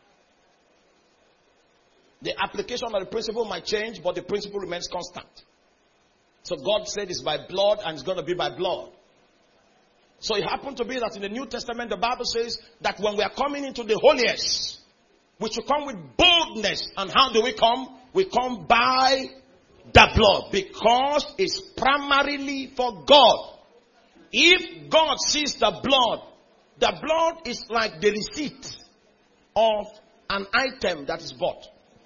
The application of the principle might change, but the principle remains constant. So God said it's by blood, and it's going to be by blood. So it happened to be that in the New Testament, the Bible says that when we are coming into the holiest, we should come with boldness. And how do we come? We come by the blood, because it's primarily for God. If God sees the blood, the blood is like the receipt of an item that is bought.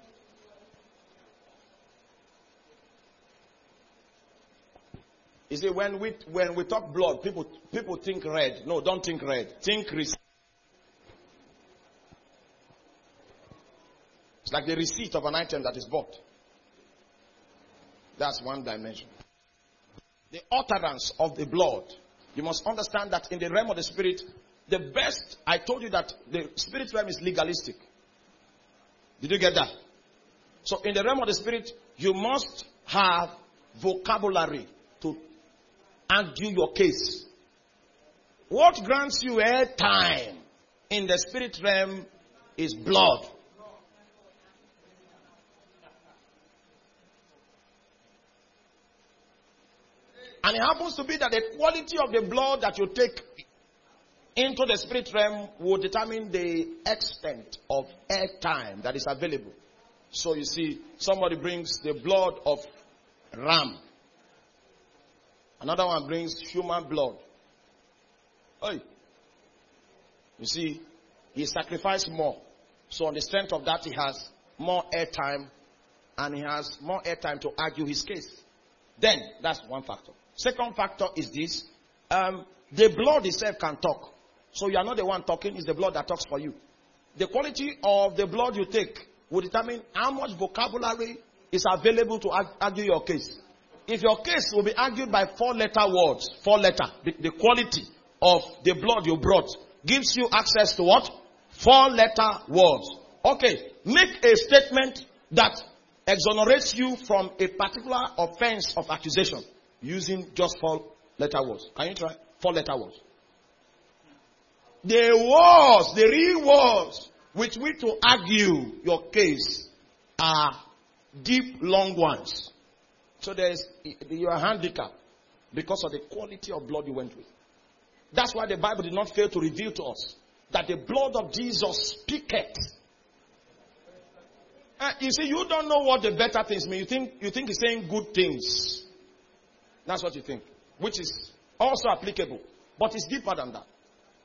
You see, when we when we talk blood, people people think red. No, don't think red. Think receipt. It's like the receipt of an item that is bought. That's one dimension. The utterance of the blood. You must understand that in the realm of the spirit, the best, I told you that the spirit realm is legalistic. Did you get that? So in the realm of the spirit, you must have vocabulary to argue your case. What grants you air time in the spirit realm is blood. And it happens to be that the quality of the blood that you take into the spirit realm will determine the extent of air time that is available. So you see, somebody brings the blood of ram. Another one brings human blood. Hey. You see, he sacrificed more. So on the strength of that, he has more air time, and he has more air time to argue his case. Then, that's one factor. Second factor is this. Um, the blood itself can talk. So you are not the one talking, it's the blood that talks for you. The quality of the blood you take will determine how much vocabulary is available to argue your case. If your case will be argued by four letter words, four letter, the, the quality of the blood you brought gives you access to what? Four letter words. Okay, make a statement that exonerates you from a particular offense of accusation using just four letter words. Can you try? Four letter words. The words, the real words with which to argue your case are deep, long ones. So there's, you are handicapped because of the quality of blood you went with. That's why the Bible did not fail to reveal to us that the blood of Jesus speaketh. Uh, you see, you don't know what the better things mean. You think, you think he's saying good things. That's what you think. Which is also applicable. But it's deeper than that.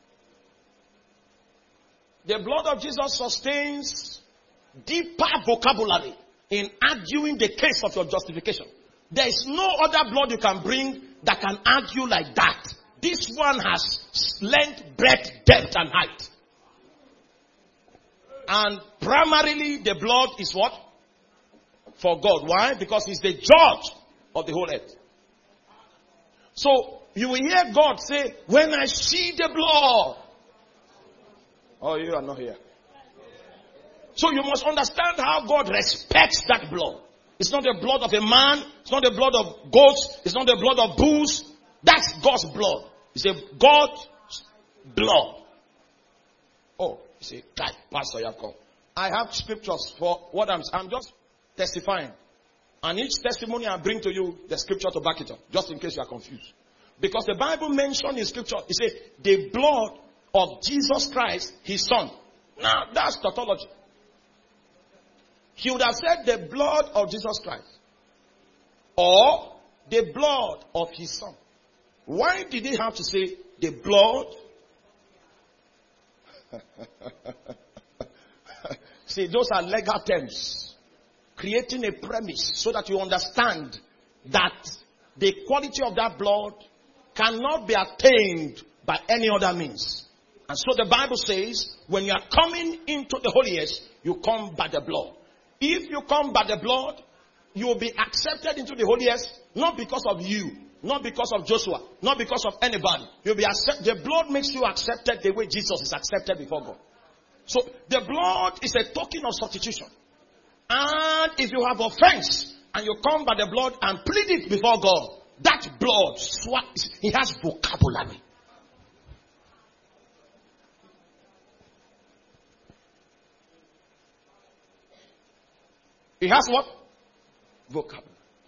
The blood of Jesus sustains deeper vocabulary in arguing the case of your justification. There is no other blood you can bring that can argue like that. This one has length, breadth, depth, and height. And primarily the blood is what? For God. Why? Because he's the judge of the whole earth. So you will hear God say, when I see the blood. Oh, you are not here. So you must understand how God respects that blood. It's not the blood of a man. It's not the blood of goats. It's not the blood of bulls. That's God's blood. It's a God's blood. Oh, you say, Pastor Yakob, I have scriptures for what I'm, I'm just testifying. And each testimony I bring to you, the scripture to back it up. Just in case you are confused. Because the Bible mentioned in scripture, it says, the blood of Jesus Christ, his son. Now, that's tautology. He would have said the blood of Jesus Christ. Or the blood of his son. Why did he have to say the blood? See, those are legal terms. Creating a premise so that you understand that the quality of that blood cannot be attained by any other means. And so the Bible says, when you are coming into the holiest, you come by the blood. If you come by the blood, you will be accepted into the holiest, not because of you, not because of Joshua, not because of anybody. You'll be accept- the blood makes you accepted the way Jesus is accepted before God. So the blood is a token of substitution. And if you have offense and you come by the blood and plead it before God, that blood, it has vocabulary. It has what? Vocabulary.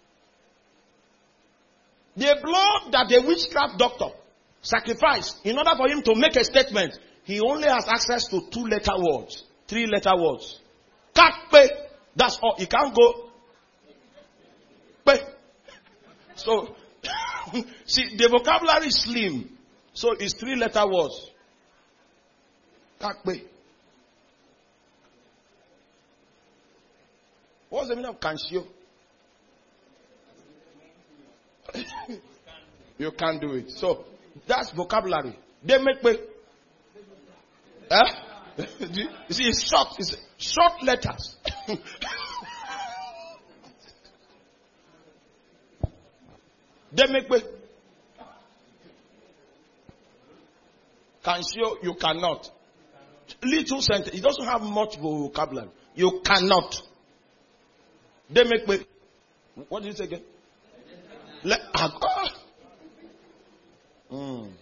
The blood that the witchcraft doctor sacrificed in order for him to make a statement, he only has access to two letter words, three letter words. Kakpe. That's all. He can't go. Pe. So, see, the vocabulary is slim. So it's three letter words. Kakpe. What's the meaning of kanshio? You can't do it. So that's vocabulary. They make me. Eh? You see, it's short. It's short letters. They make me. Kanshio, you cannot. Little sentence. It doesn't have much vocabulary. You cannot. They make me. What did you say again? Let, ah, mm.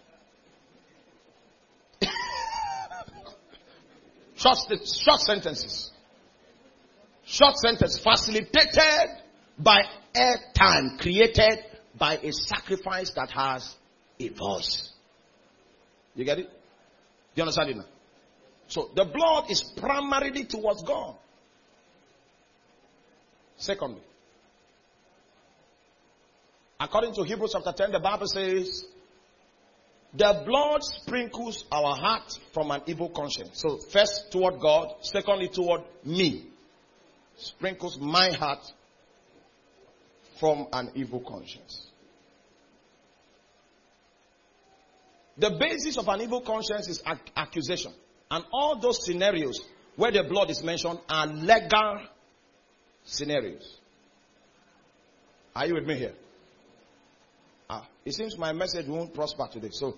short, short sentences. Short sentence facilitated by airtime created by a sacrifice that has a voice. You get it? Do you understand it now? So the blood is primarily towards God. Secondly, according to Hebrews chapter ten, the Bible says, the blood sprinkles our heart from an evil conscience. So first toward God, secondly toward me. Sprinkles my heart from an evil conscience. The basis of an evil conscience is ac- accusation. And all those scenarios where the blood is mentioned are legal scenarios. Are you with me here? Ah, it seems my message won't prosper today. So,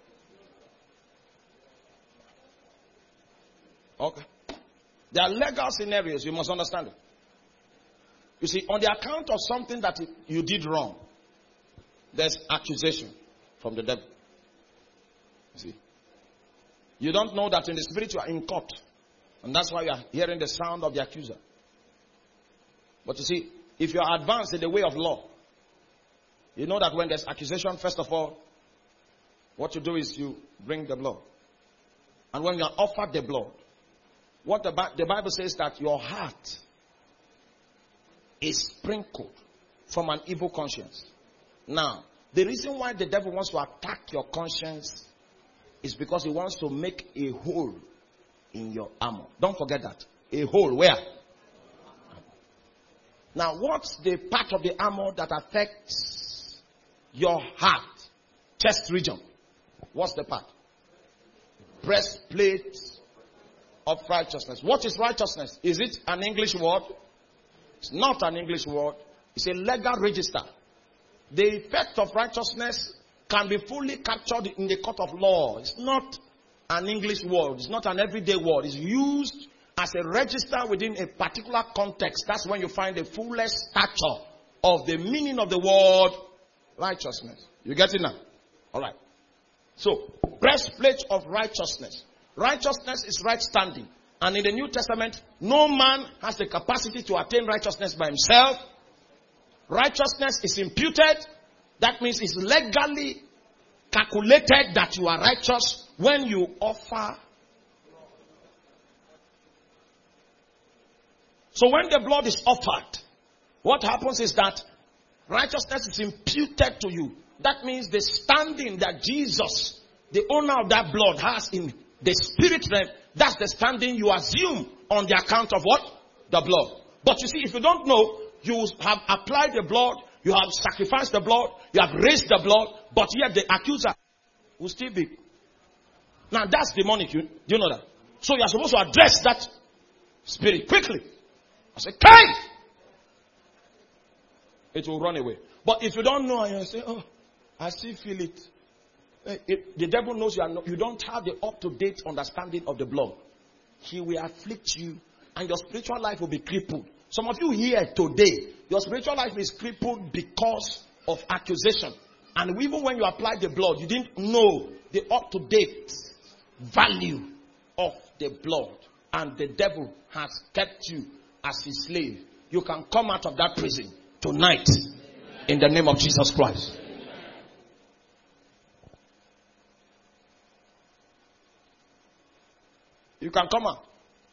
okay. There are legal scenarios. You must understand it. You see, on the account of something that you did wrong, there's accusation from the devil. You see, you don't know that in the spirit you are in court, and that's why you are hearing the sound of the accuser. But you see, if you are advanced in the way of law, you know that when there's accusation, first of all, what you do is you bring the blood. And when you are offered the blood, what the, the Bible says that your heart is sprinkled from an evil conscience. Now, the reason why the devil wants to attack your conscience is because he wants to make a hole in your armor. Don't forget that. A hole where? Now, what's the part of the armor that affects your heart, chest region? What's the part? Breastplate of righteousness. What is righteousness? Is it an English word? It's not an English word. It's a legal register. The effect of righteousness can be fully captured in the court of law. It's not an English word. It's not an everyday word. It's used as a register within a particular context. That's when you find the fullest stature of the meaning of the word righteousness. You get it now? All right. So, breastplate of righteousness. Righteousness is right standing. And in the New Testament, no man has the capacity to attain righteousness by himself. Righteousness is imputed. That means it's legally calculated that you are righteous when you offer. So when the blood is offered, what happens is that righteousness is imputed to you. That means the standing that Jesus, the owner of that blood, has in the spirit realm, that's the standing you assume on the account of what? The blood. But you see, if you don't know, you have applied the blood, you have sacrificed the blood, you have raised the blood, but yet the accuser will still be. Now that's demonic. You, do you know that? So you are supposed to address that spirit quickly. I say, Kai! It will run away. But if you don't know and you say, oh, I still feel it. It, the devil knows you, are not, you don't have the up-to-date understanding of the blood. He will afflict you and your spiritual life will be crippled. Some of you here today, your spiritual life is crippled because of accusation. And even when you apply the blood, you didn't know the up-to-date value of the blood. And the devil has kept you as his slave. You can come out of that prison tonight in the name of Jesus Christ. You can come out.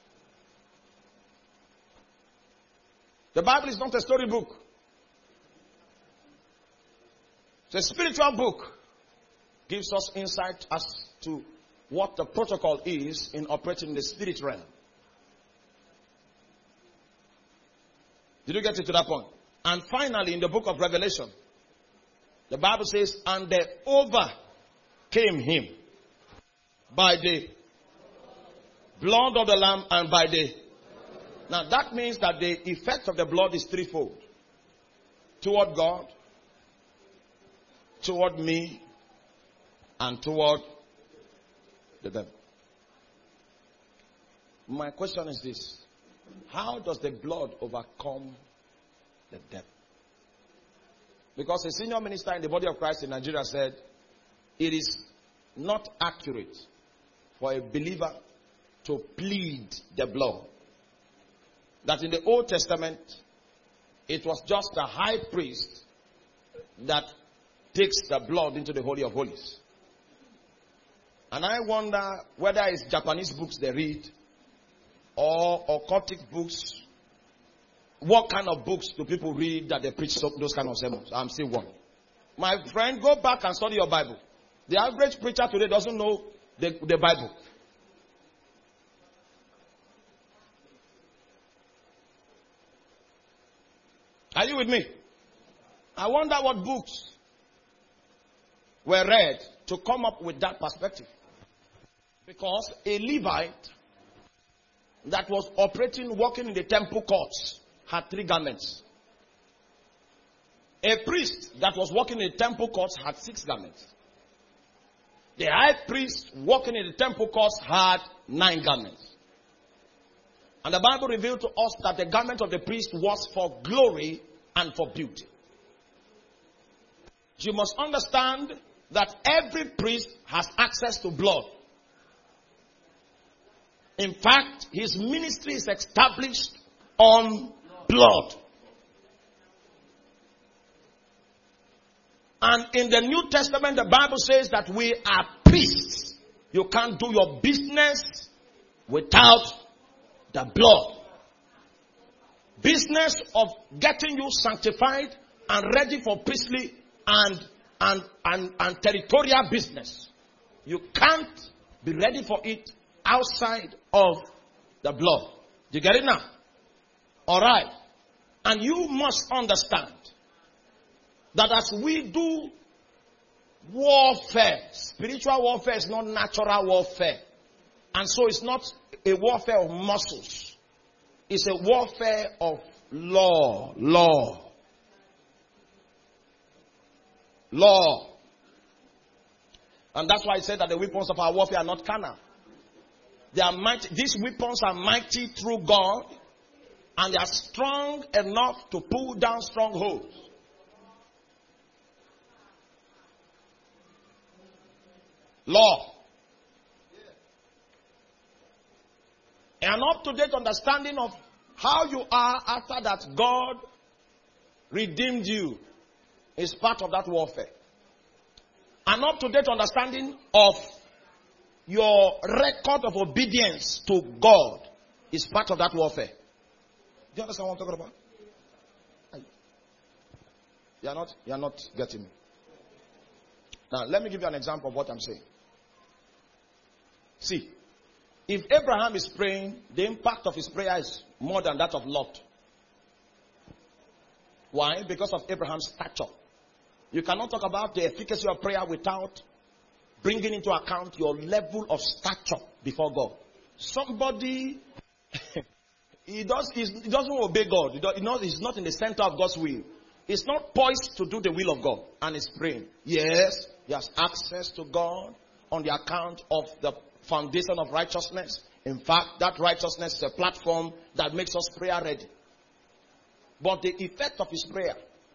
The Bible is not a story book. It's a spiritual book. Gives us insight as to what the protocol is in operating in the spirit realm. Did you get it to that point? And finally, in the book of Revelation, the Bible says, and they overcame him by the blood of the Lamb and by the... Now that means that the effect of the blood is threefold. Toward God, toward me, and toward the devil. My question is this. How does the blood overcome the devil? Because a senior minister in the body of Christ in Nigeria said, it is not accurate for a believer to plead the blood. That in the Old Testament, it was just the high priest that takes the blood into the Holy of Holies. And I wonder whether it's Japanese books they read or occultic books. What kind of books do people read that they preach those kind of sermons? I'm still one. My friend, go back and study your Bible. The average preacher today doesn't know the, the Bible. Are you with me? I wonder what books were read to come up with that perspective. Because a Levite that was operating, working in the temple courts, had three garments. A priest that was working in the temple courts had six garments. The high priest working in the temple courts had nine garments. And the Bible revealed to us that the garment of the priest was for glory and for beauty. You must understand that every priest has access to blood. In fact, his ministry is established on blood. And in the New Testament, the Bible says that we are priests. You can't do your business without the blood. Business of getting you sanctified and ready for priestly and, and, and, and territorial business. You can't be ready for it outside of the blood. Do you get it now? Alright. And you must understand that as we do warfare, spiritual warfare is not natural warfare. And so it's not a warfare of muscles. It's a warfare of law. Law. Law. And that's why I said that the weapons of our warfare are not carnal. They are mighty. These weapons are mighty through God. And they are strong enough to pull down strongholds. Law. An up-to-date understanding of how you are after that God redeemed you is part of that warfare. An up-to-date understanding of your record of obedience to God is part of that warfare. Do you understand what I'm talking about? You are not, you are not getting me. Now, let me give you an example of what I'm saying. See, if Abraham is praying, the impact of his prayer is more than that of Lot. Why? Because of Abraham's stature. You cannot talk about the efficacy of prayer without bringing into account your level of stature before God. Somebody, he, does, he doesn't obey God. He does, he's not in the center of God's will. He's not poised to do the will of God and is praying. Yes, he has access to God on the account of the foundation of righteousness. In fact, that righteousness is a platform that makes us prayer ready. But the effect of his prayer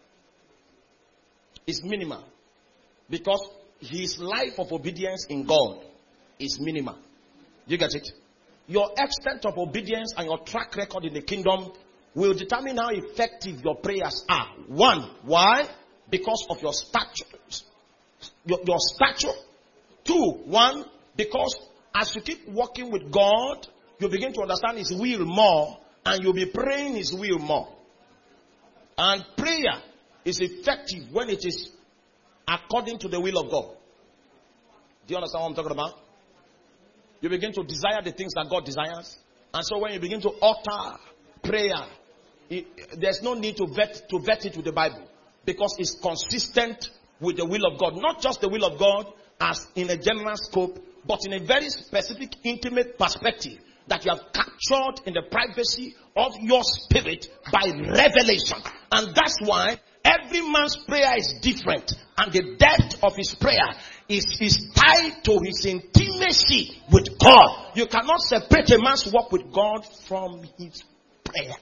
is minimal because his life of obedience in God is minimal. You get it? Your extent of obedience and your track record in the kingdom will determine how effective your prayers are. One, why? Because of your stature. Your, your stature. Two, one, because as you keep walking with God, you begin to understand His will more, and you'll be praying His will more. And prayer is effective when it is according to the will of God. Do you understand what I'm talking about? You begin to desire the things that God desires. And so when you begin to utter prayer, it, there's no need to vet, to vet it with the Bible. Because it's consistent with the will of God. Not just the will of God as in a general scope, but in a very specific, intimate perspective that you have captured in the privacy of your spirit by revelation. And that's why every man's prayer is different. And the depth of his prayer is, is tied to his intimacy with God. You cannot separate a man's walk with God from his prayer.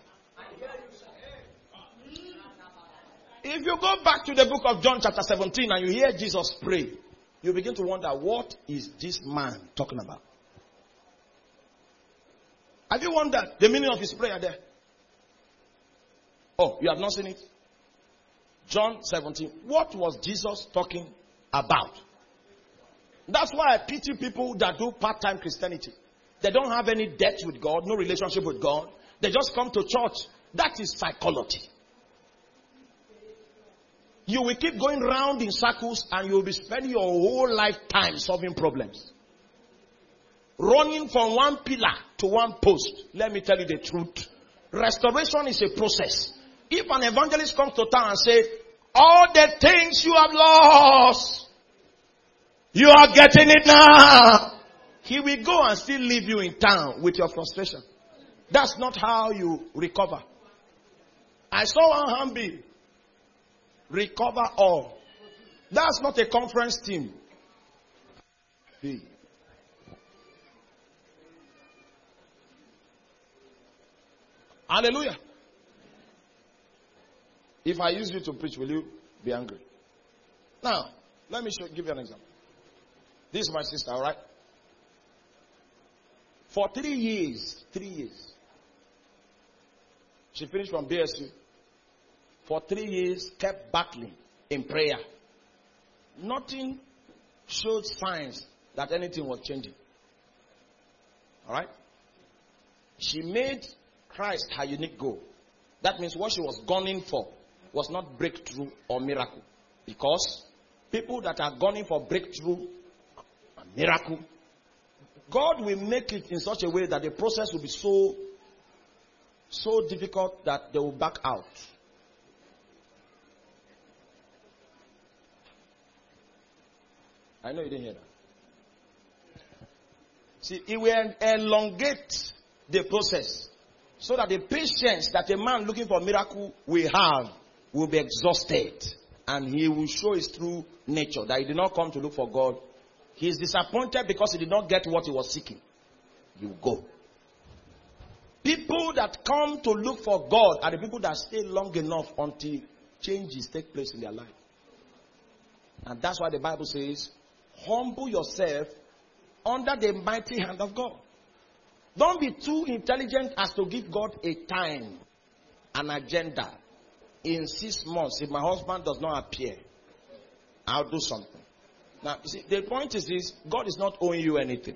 If you go back to the book of John chapter seventeen and you hear Jesus pray, you begin to wonder, what is this man talking about? Have you wondered the meaning of his prayer there? Oh, you have not seen it? John seventeen. What was Jesus talking about? That's why I pity people that do part-time Christianity. They don't have any depth with God, no relationship with God. They just come to church. That is psychology. You will keep going round in circles and you will be spending your whole lifetime solving problems. Running from one pillar to one post. Let me tell you the truth. Restoration is a process. If an evangelist comes to town and says, all the things you have lost, you are getting it now. He will go and still leave you in town with your frustration. That's not how you recover. I saw one Hambi recover all. That's not a conference team. Hey. Hallelujah. If I use you to preach, will you be angry? Now, let me show, give you an example. This is my sister, all right? For three years, three years, she finished from B S U. For three years, kept battling in prayer. Nothing showed signs that anything was changing. All right? She made Christ her unique goal. That means what she was gunning for was not breakthrough or miracle. Because people that are gunning for breakthrough and miracle, God will make it in such a way that the process will be so, so difficult that they will back out. I know you didn't hear that. See, it will elongate the process so that the patience that a man looking for a miracle will have will be exhausted, and he will show his true nature, that he did not come to look for God. He is disappointed because he did not get what he was seeking. You go. People that come to look for God are the people that stay long enough until changes take place in their life. And that's why the Bible says, humble yourself under the mighty hand of God. Don't be too intelligent as to give God a time, an agenda. In six months, if my husband does not appear, I'll do something. Now, you see, the point is this: God is not owing you anything.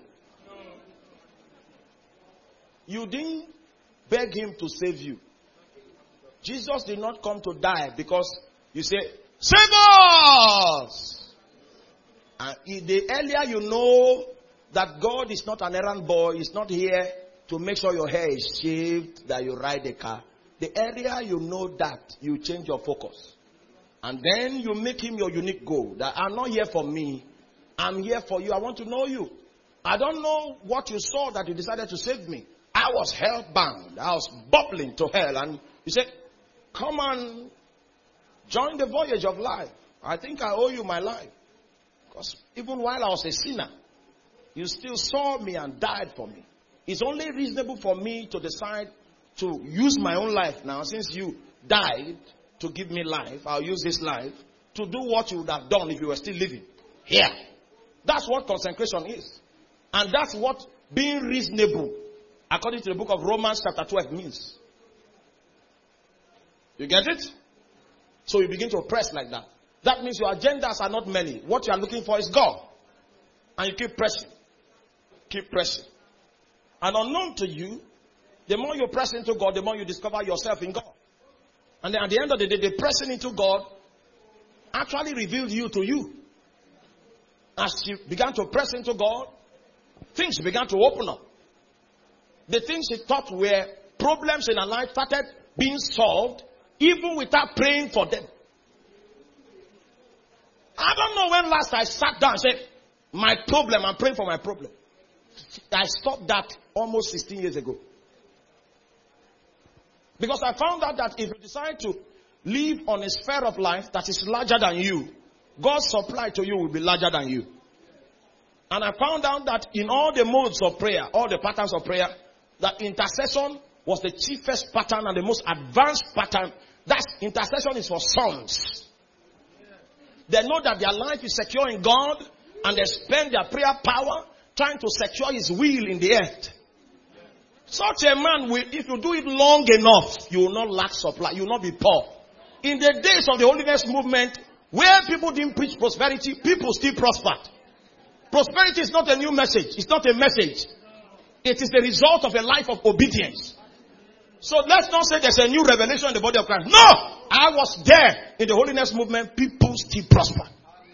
You didn't beg him to save you. Jesus did not come to die because you say, save us! And the earlier you know that God is not an errand boy, is not here to make sure your hair is shaved, that you ride a car. The earlier you know that, you change your focus. And then you make him your unique goal. That I'm not here for me. I'm here for you. I want to know you. I don't know what you saw that you decided to save me. I was hell-bound. I was bubbling to hell. And you said, come and join the voyage of life. I think I owe you my life. Because even while I was a sinner, you still saw me and died for me. It's only reasonable for me to decide to use my own life now, since you died to give me life. I'll use this life to do what you would have done if you were still living here. That's what consecration is. And that's what being reasonable, according to the book of Romans chapter twelve, means. You get it? So you begin to press like that. That means your agendas are not many. What you are looking for is God. And you keep pressing. Keep pressing. And unknown to you, the more you press into God, the more you discover yourself in God. And then at the end of the day, the pressing into God actually revealed you to you. As you began to press into God, things began to open up. The things you thought were problems in our life started being solved even without praying for them. I don't know when last I sat down and said, my problem, I'm praying for my problem. I stopped that almost sixteen years ago. Because I found out that if you decide to live on a sphere of life that is larger than you, God's supply to you will be larger than you. And I found out that in all the modes of prayer, all the patterns of prayer, that intercession was the chiefest pattern and the most advanced pattern. That's intercession is for sons. They know that their life is secure in God and they spend their prayer power trying to secure his will in the earth. Such a man will, if you do it long enough, you will not lack supply. You will not be poor. In the days of the holiness movement, where people didn't preach prosperity, people still prospered. Prosperity is not a new message. It's not a message. It is the result of a life of obedience. So let's not say there's a new revelation in the body of Christ. No! I was there in the holiness movement. People still prosper.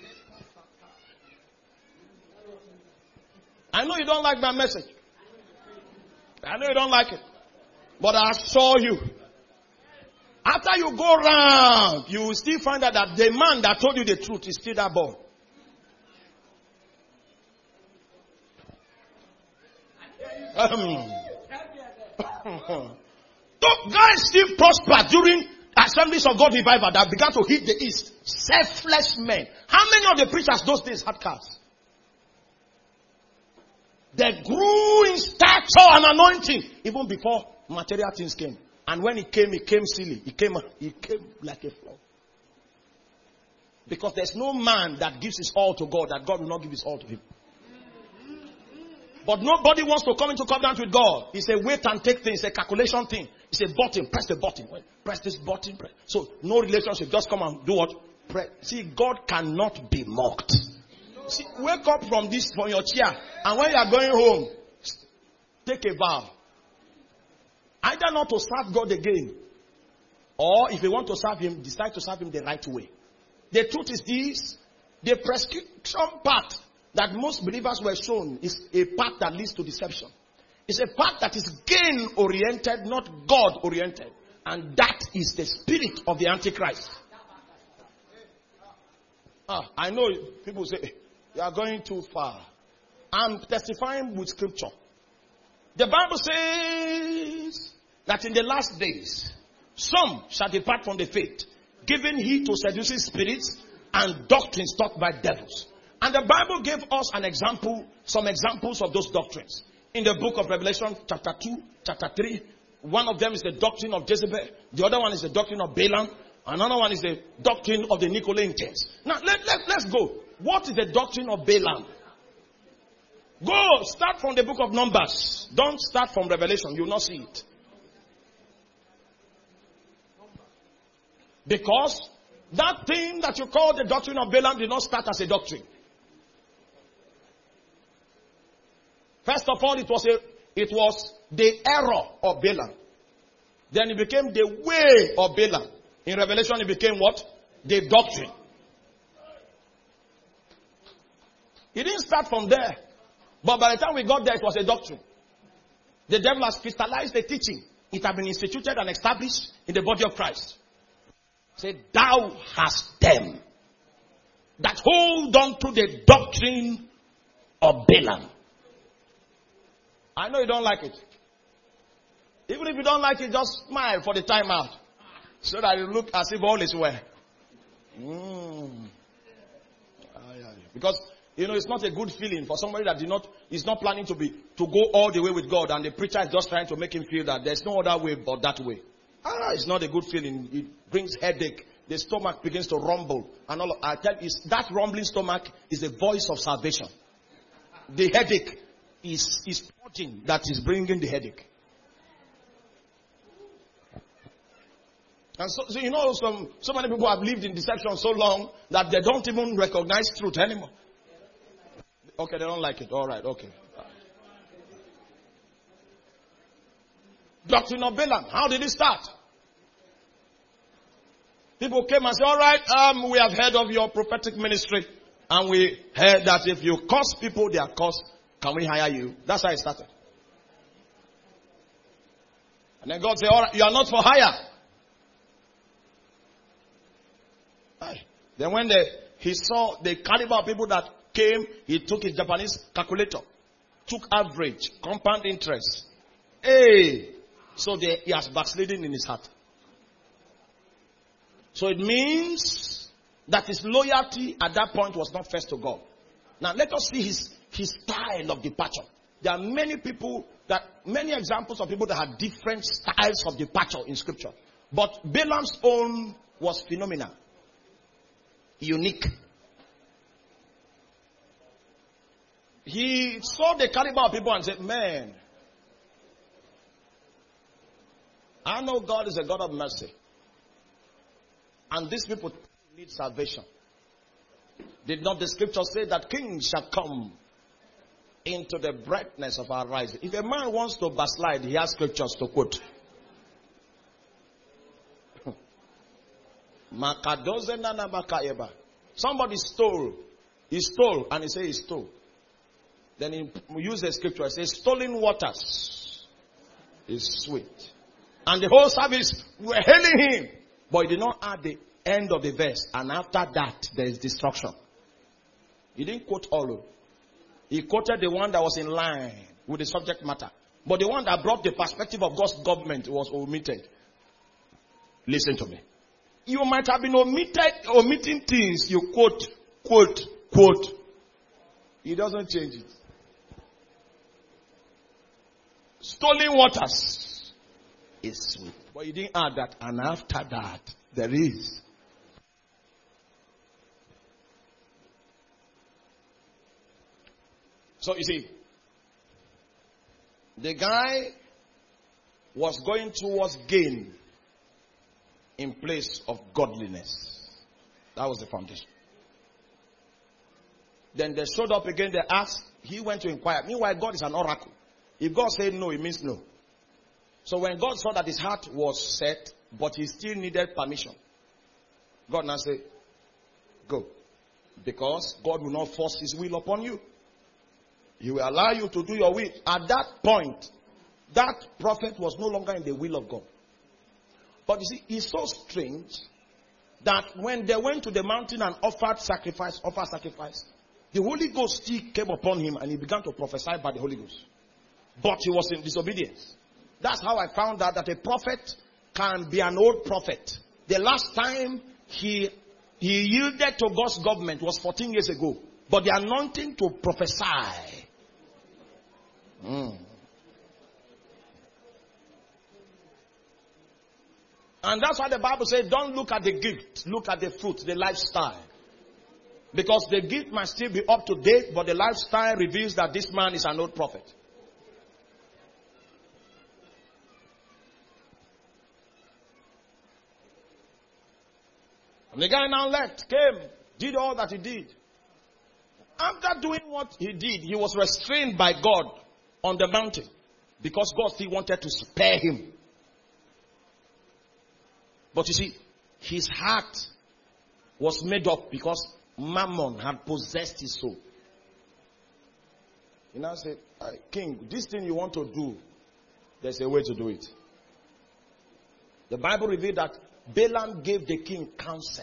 I know you don't like my message. I know you don't like it. But I saw you. After you go round, you will still find out that the man that told you the truth is still that boy. Um. So guys still prosper during Assemblies of God revival that began to hit the east. Selfless men. How many of the preachers those days had cars? They grew in stature and anointing even before material things came. And when it came, it came silly. It came, it came like a flood. Because there's no man that gives his all to God that God will not give his all to him. But nobody wants to come into covenant with God. It's a wait and take thing. It's a calculation thing. It's a button. Press the button. Press this button. Press. So no relationship. Just come and do what? Press. See, God cannot be mocked. See, wake up from this, from your chair. And when you are going home, take a vow. Either not to serve God again. Or if you want to serve him, decide to serve him the right way. The truth is this. The prescription path that most believers were shown is a path that leads to deception. It's a path that is gain-oriented, not God-oriented. And that is the spirit of the Antichrist. Ah, I know people say, you are going too far. I'm testifying with scripture. The Bible says that in the last days, some shall depart from the faith, giving heed to seducing spirits and doctrines taught by devils. And the Bible gave us an example, some examples of those doctrines. In the book of Revelation, chapter two, chapter three, one of them is the doctrine of Jezebel. The other one is the doctrine of Balaam. Another one is the doctrine of the Nicolaitans. Now, let, let, let's go. What is the doctrine of Balaam? Go, start from the book of Numbers. Don't start from Revelation. You will not see it. Because that thing that you call the doctrine of Balaam did not start as a doctrine. First of all, it was a, it was the error of Balaam. Then it became the way of Balaam. In Revelation, it became what? The doctrine. It didn't start from there. But by the time we got there, it was a doctrine. The devil has crystallized the teaching. It had been instituted and established in the body of Christ. Say, thou hast them that hold on to the doctrine of Balaam. I know you don't like it. Even if you don't like it, just smile for the time out. So that you look as if all is well. Mm. Because, you know, it's not a good feeling for somebody that did not, is not planning to be, to go all the way with God, and the preacher is just trying to make him feel that there's no other way but that way. Ah, it's not a good feeling. It brings headache. The stomach begins to rumble. And all, I tell you, that rumbling stomach is the voice of salvation. The headache is, is purging that is bringing the headache. And so, so you know, some, so many people have lived in deception so long that they don't even recognize truth anymore. Okay, they don't like it. All right, okay. Doctrine of Balaam. How did it start? People came and said, all right, um, we have heard of your prophetic ministry. And we heard that if you curse people, they are cursed. Can we hire you? That's how it started. And then God said, all right, you are not for hire. Then when they, he saw the caliber of people that came, he took his Japanese calculator, took average, compound interest. Hey! So they, he has backslidden in his heart. So it means that his loyalty at that point was not first to God. Now let us see his, his style of departure. There are many people that many examples of people that had different styles of departure in scripture. But Balaam's own was phenomenal. Unique. He saw the caliber of people and said, man, I know God is a God of mercy. And these people need salvation. Did not the scripture say that kings shall come into the brightness of our rising? If a man wants to backslide, he has scriptures to quote. Somebody stole. He stole and he said he stole. Then he used the scripture and says, stolen waters is sweet. And the whole service were hailing him. But he did not add the end of the verse. And after that, there is destruction. He didn't quote all of it. He quoted the one that was in line with the subject matter. But the one that brought the perspective of God's government was omitted. Listen to me. You might have been omitted, omitting things you quote, quote, quote. He doesn't change it. Stolen waters is sweet. But he didn't add that. And after that, there is. So you see, the guy was going towards gain in place of godliness. That was the foundation. Then they showed up again, they asked, he went to inquire. Meanwhile, God is an oracle. If God said no, it means no. So when God saw that his heart was set, but he still needed permission, God now said, go. Because God will not force his will upon you. He will allow you to do your will. At that point, that prophet was no longer in the will of God. But you see, it's so strange that when they went to the mountain and offered sacrifice, offered sacrifice, the Holy Ghost still came upon him and he began to prophesy by the Holy Ghost. But he was in disobedience. That's how I found out that a prophet can be an old prophet. The last time he, he yielded to God's government was fourteen years ago. But the anointing to prophesy. Mm. And that's why the Bible says, don't look at the gift, look at the fruit, the lifestyle. Because the gift might still be up to date, but the lifestyle reveals that this man is an old prophet. And the guy now left, came, did all that he did. After doing what he did, he was restrained by God on the mountain. Because God still wanted to spare him. But you see, his heart was made up because Mammon had possessed his soul. He now said, King, this thing you want to do, there's a way to do it. The Bible revealed that Balaam gave the king counsel.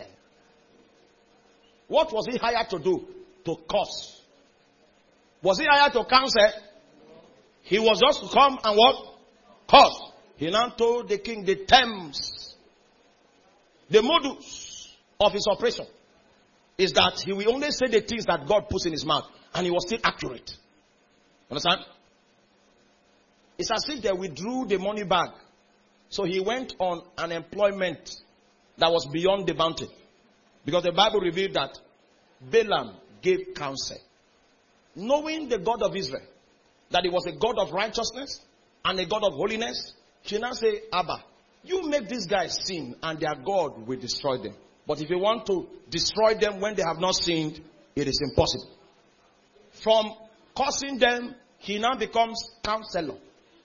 What was he hired to do? To curse. Was he hired to counsel? He was just to come and what? Curse. He now told the king the terms, the modus of his operation is that he will only say the things that God puts in his mouth, and he was still accurate. Understand? It's as if they withdrew the money bag. So he went on an employment that was beyond the bounty. Because the Bible revealed that Balaam gave counsel. Knowing the God of Israel, that he was a God of righteousness and a God of holiness, he now say, Abba, you make these guys sin and their God will destroy them. But if you want to destroy them when they have not sinned, it is impossible. From cursing them, he now becomes counselor.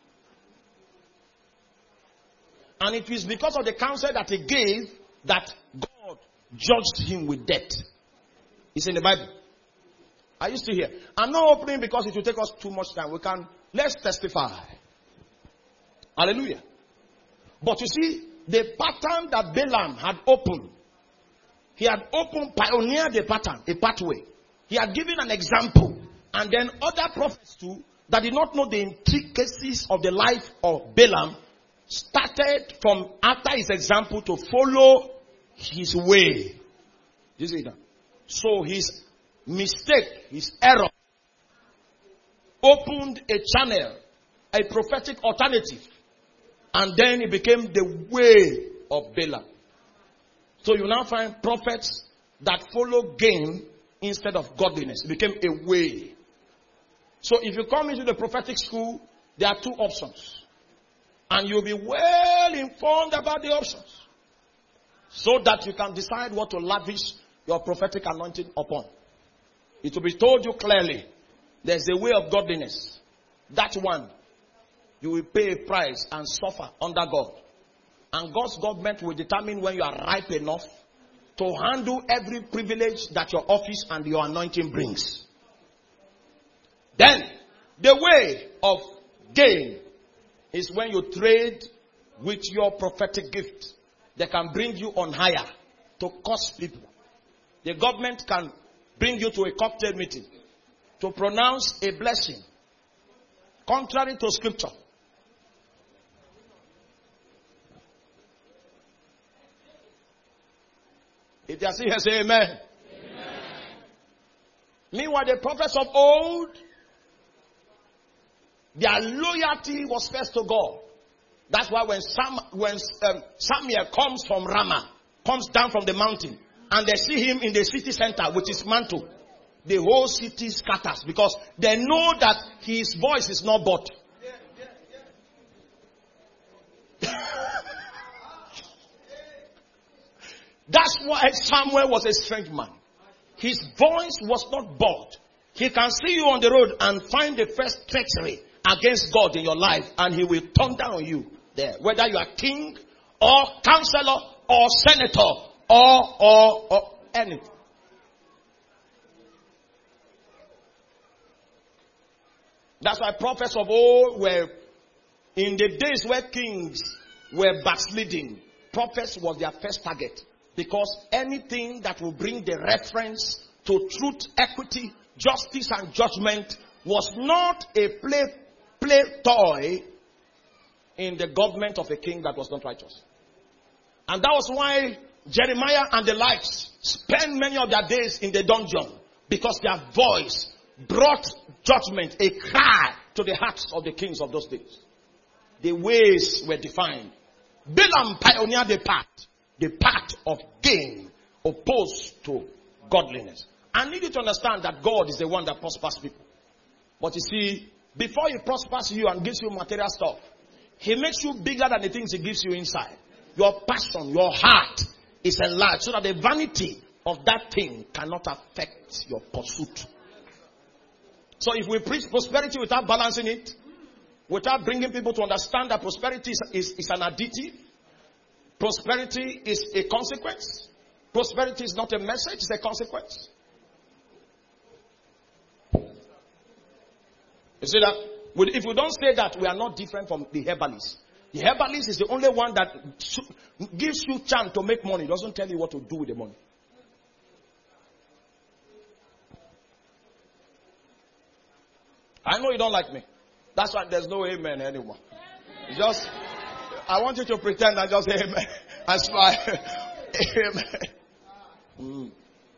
And it is because of the counsel that he gave that God judged him with death. It's in the Bible. Are you still here? I'm not opening because it will take us too much time. We can, let's testify. Hallelujah. But you see, the pattern that Balaam had opened, he had opened, pioneered the pattern, a pathway. He had given an example. And then other prophets too, that did not know the intricacies of the life of Balaam, started from after his example to follow his way. You see that? So his mistake, his error, opened a channel a prophetic alternative. And then it became the way of Balaam. So you now find prophets that follow gain instead of godliness. It became a way. So if you come into the prophetic school, there are two options. And you'll be well informed about the options. So that you can decide what to lavish your prophetic anointing upon. It will be told you clearly. There's a way of godliness. That one, you will pay a price and suffer under God. And God's government will determine when you are ripe enough to handle every privilege that your office and your anointing brings. Then, the way of gain is when you trade with your prophetic gift. They can bring you on hire to cost people. The government can bring you to a cocktail meeting to pronounce a blessing contrary to scripture. If you are here, say amen. Amen. Meanwhile, the prophets of old, their loyalty was first to God. That's why when Sam, when um, Samuel comes from Ramah, comes down from the mountain, and they see him in the city center with his mantle, the whole city scatters because they know that his voice is not bought. That's why Samuel was a strange man. His voice was not bought. He can see you on the road and find the first treachery against God in your life, and he will turn down on you there. Whether you are king or counselor or senator or or, or anything. That's why prophets of old were, in the days where kings were backsliding, prophets was their first target. Because anything that will bring the reference to truth, equity, justice, and judgment was not a play, play toy in the government of a king that was not righteous. And that was why Jeremiah and the likes spent many of their days in the dungeon. Because their voice brought judgment, a cry to the hearts of the kings of those days. The ways were defined. Balaam pioneered the path. The path of gain opposed to godliness. I need you to understand that God is the one that prospers people. But you see, before he prospers you and gives you material stuff, he makes you bigger than the things he gives you inside. Your passion, your heart is enlarged so that the vanity of that thing cannot affect your pursuit. So if we preach prosperity without balancing it, without bringing people to understand that prosperity is, is, is an additive, prosperity is a consequence. Prosperity is not a message, it's a consequence. You see that? If we don't say that, we are not different from the herbalist. The herbalist is the only one that gives you chance to make money. It doesn't tell you what to do with the money. I know you don't like me. That's why there's no amen anymore. Just, I want you to pretend I just say amen. I smile. Amen. Mm.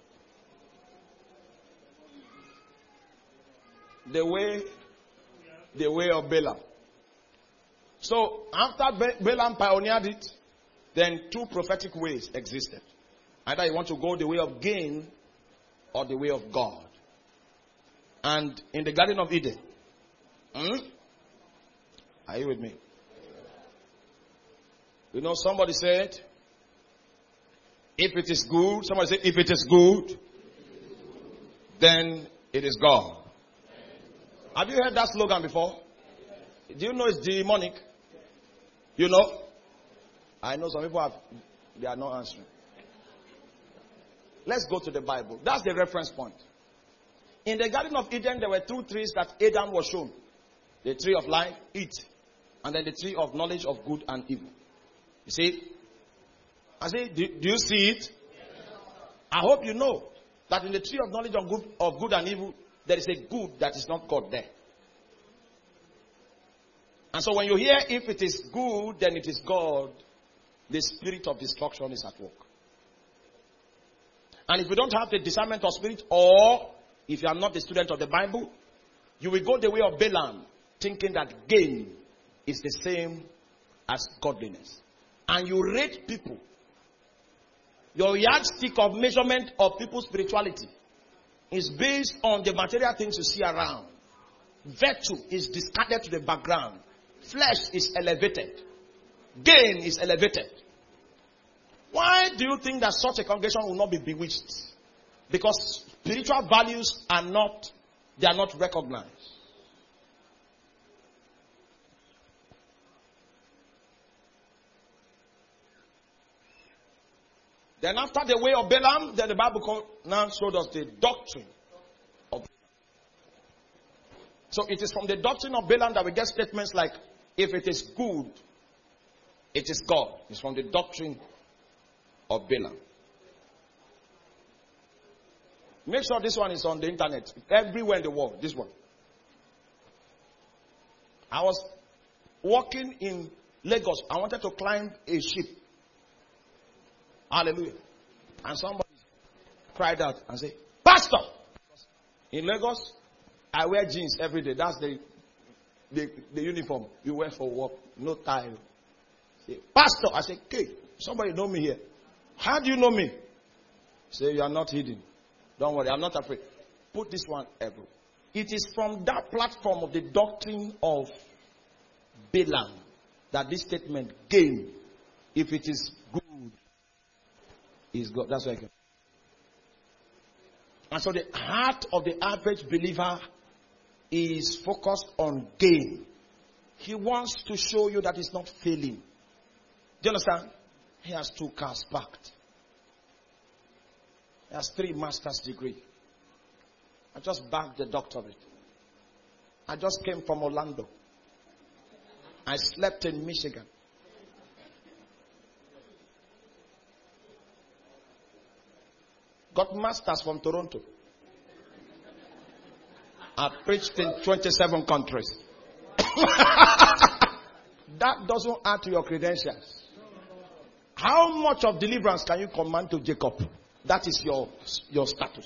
The way, the way of Balaam. So after Balaam pioneered it, then two prophetic ways existed. Either you want to go the way of gain or the way of God. And in the Garden of Eden, hmm? Are you with me? You know, somebody said, if it is good, somebody said, if it is good, then it is God. Have you heard that slogan before? Do you know it's demonic? You know? I know some people have, they are not answering. Let's go to the Bible. That's the reference point. In the Garden of Eden, there were two trees that Adam was shown. The tree of life, eat. And then the tree of knowledge of good and evil. You see? I say, do, do you see it? I hope you know that in the tree of knowledge of good, of good and evil, there is a good that is not God there. And so when you hear if it is good, then it is God, the spirit of destruction is at work. And if you don't have the discernment of spirit, or if you are not the student of the Bible, you will go the way of Balaam, thinking that gain is the same as godliness. And you rate people. Your yardstick of measurement of people's spirituality is based on the material things you see around. Virtue is discarded to the background. Flesh is elevated. Gain is elevated. Why do you think that such a congregation will not be bewitched? Because spiritual values are not, they are not recognized. Then after the way of Balaam, then the Bible now showed us the doctrine of Balaam. So it is from the doctrine of Balaam that we get statements like, if it is good, it is God. It's from the doctrine of Balaam. Make sure this one is on the internet. Everywhere in the world, this one. I was walking in Lagos. I wanted to climb a ship. Hallelujah. And somebody cried out and said, Pastor! In Lagos, I wear jeans every day. That's the, the, the uniform you wear for work. No tie. Say, Pastor! I said, okay, somebody know me here. How do you know me? Say, you are not hidden. Don't worry, I'm not afraid. Put this one everywhere. It is from that platform of the doctrine of Balaam that this statement came. If it is good, is God. That's why I can. And so the heart of the average believer is focused on gain. He wants to show you that he's not failing. Do you understand? He has two cars parked. He has three master's degree. I just bagged the doctorate. I just came from Orlando. I slept in Michigan. Got masters from Toronto. I preached in twenty-seven countries. That doesn't add to your credentials. How much of deliverance can you command to Jacob? That is your, your status.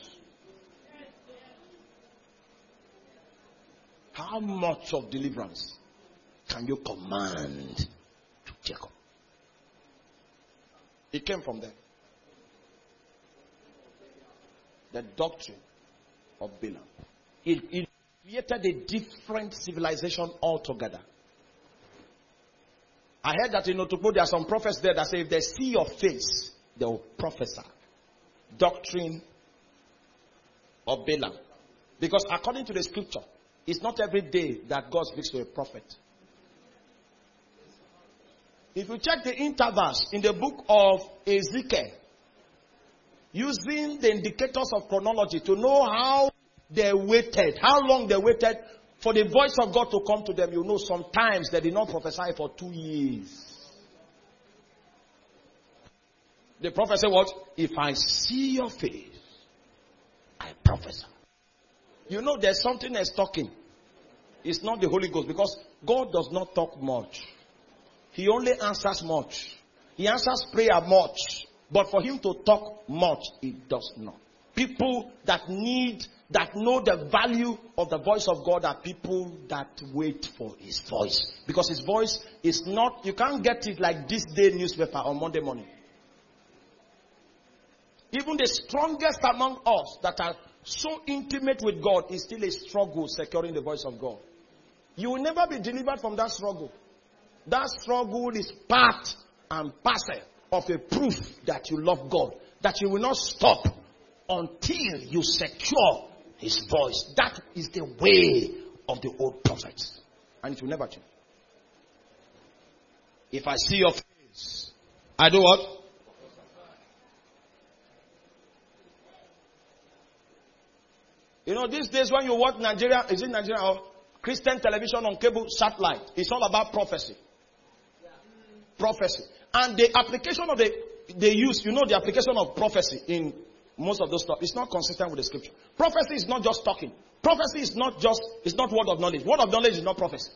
How much of deliverance can you command to Jacob? It came from there. The doctrine of Balaam. It, it created a different civilization altogether. I heard that in Otukpo there are some prophets there that say if they see your face, they will prophesy. Doctrine of Balaam. Because according to the scripture, it's not every day that God speaks to a prophet. If you check the intervals in the book of Ezekiel, using the indicators of chronology to know how they waited, how long they waited for the voice of God to come to them, you know sometimes they did not prophesy for two years. The prophet said what? If I see your face, I prophesy. You know there's something that's talking. It's not the Holy Ghost, because God does not talk much. He only answers much. He answers prayer much. But for him to talk much, he does not. People that need, that know the value of the voice of God are people that wait for his voice. Because his voice is not, you can't get it like this day newspaper on Monday morning. Even the strongest among us that are so intimate with God is still a struggle securing the voice of God. You will never be delivered from that struggle. That struggle is part and parcel of a proof that you love God. That you will not stop until you secure his voice. That is the way of the old prophets. And it will never change. If I see your face, I do what? You know, these days when you watch Nigeria, is it Nigeria or Christian television on cable satellite, it's all about prophecy. Prophecy. And the application of the, they use, you know, the application of prophecy in most of those stuff, it's not consistent with the scripture. Prophecy is not just talking. Prophecy is not just, it's not word of knowledge. Word of knowledge is not prophecy.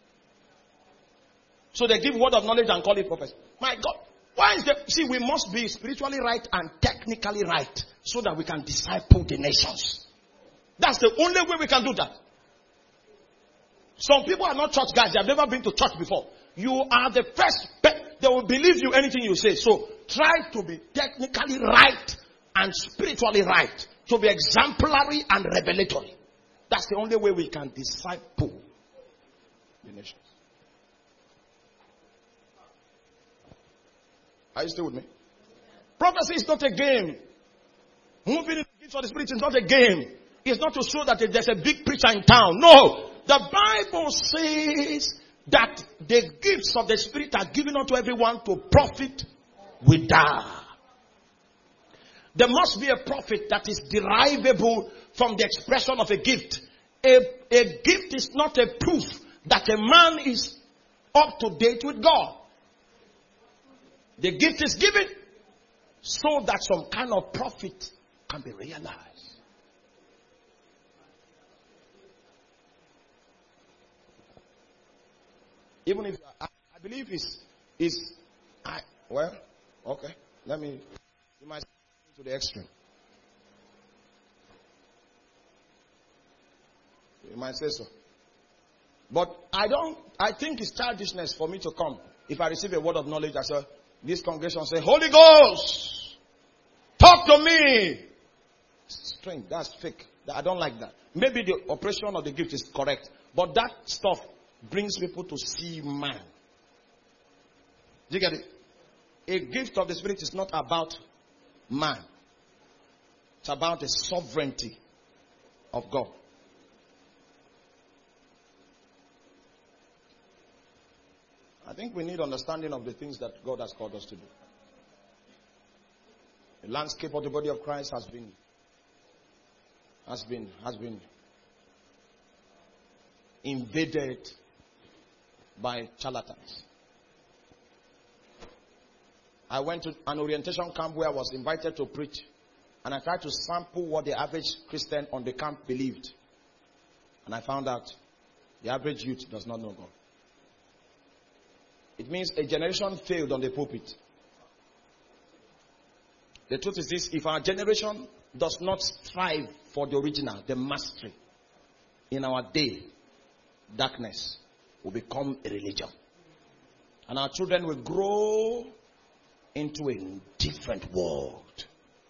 So they give word of knowledge and call it prophecy. My God. Why is that? See, we must be spiritually right and technically right so that we can disciple the nations. That's the only way we can do that. Some people are not church guys. They have never been to church before. You are the first. Pe- they will believe you anything you say. So try to be technically right and spiritually right. To be exemplary and revelatory. That's the only way we can disciple the nations. Are you still with me? Prophecy is not a game. Moving in the gifts of the Spirit is not a game. It's not to show that there's a big preacher in town. No. The Bible says that the gifts of the Spirit are given unto everyone to profit withal. There must be a profit that is derivable from the expression of a gift. A, a gift is not a proof that a man is up to date with God. The gift is given so that some kind of profit can be realized. Even if I, I believe is is I well okay let me you might to the extreme. You might say so. But I don't I think it's childishness for me to come. If I receive a word of knowledge, I say this congregation say, Holy Ghost, talk to me. Strange, that's fake. I don't like that. Maybe the operation of the gift is correct, but that stuff brings people to see man. Do you get it? A gift of the Spirit is not about man. It's about the sovereignty of God. I think we need understanding of the things that God has called us to do. The landscape of the body of Christ has been has been has been invaded by charlatans. I went to an orientation camp where I was invited to preach, and I tried to sample what the average Christian on the camp believed. And I found out the average youth does not know God. It means a generation failed on the pulpit. The truth is this: if our generation does not strive for the original, the mastery, in our day, darkness will become a religion. And our children will grow into a different world.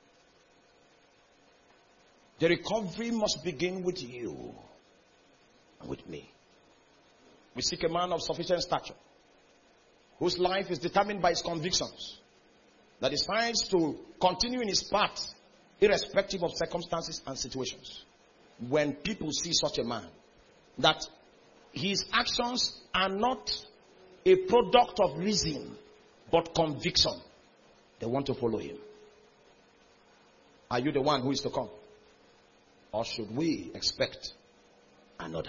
The recovery must begin with you and with me. We seek a man of sufficient stature, whose life is determined by his convictions, that decides to continue in his path irrespective of circumstances and situations. When people see such a man, that his actions are not a product of reason, but conviction, they want to follow him. Are you the one who is to come? Or should we expect another?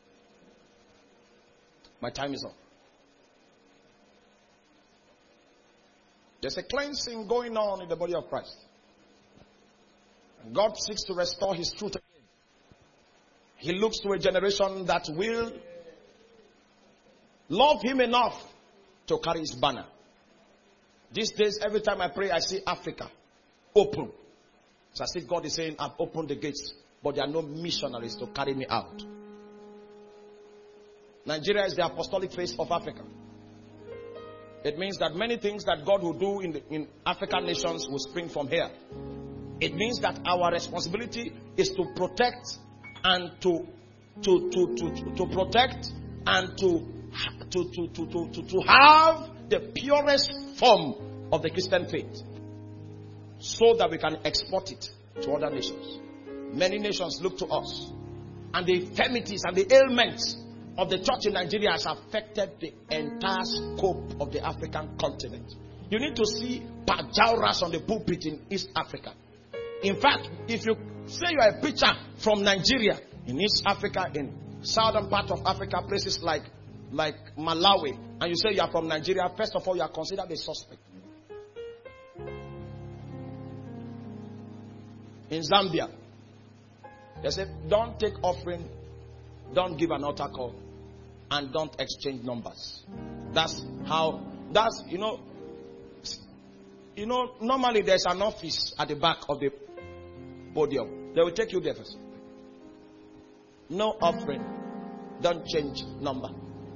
My time is up. There's a cleansing going on in the body of Christ. And God seeks to restore his truth again. He looks to a generation that will love him enough to carry his banner. These days, every time I pray, I see Africa open. It's as if God is saying, I've opened the gates, but there are no missionaries to carry me out. Nigeria is the apostolic face of Africa. It means that many things that God will do in, the, in African nations will spring from here. It means that our responsibility is to protect and to to to to, to, to protect and to to, to, to, to, to to have the purest form of the Christian faith, so that we can export it to other nations. Many nations look to us, and the infirmities and the ailments of the church in Nigeria has affected the entire scope of the African continent. You need to see Pajauras on the pulpit in East Africa. In fact, if you say you are a preacher from Nigeria, in East Africa, in southern part of Africa, places like, like Malawi, and you say you are from Nigeria, first of all, you are considered a suspect. In Zambia, they say, don't take offering, don't give an altar call, and don't exchange numbers. That's how, that's, you know, you know, normally there's an office at the back of the podium. They will take you there first. No offering. Don't change number.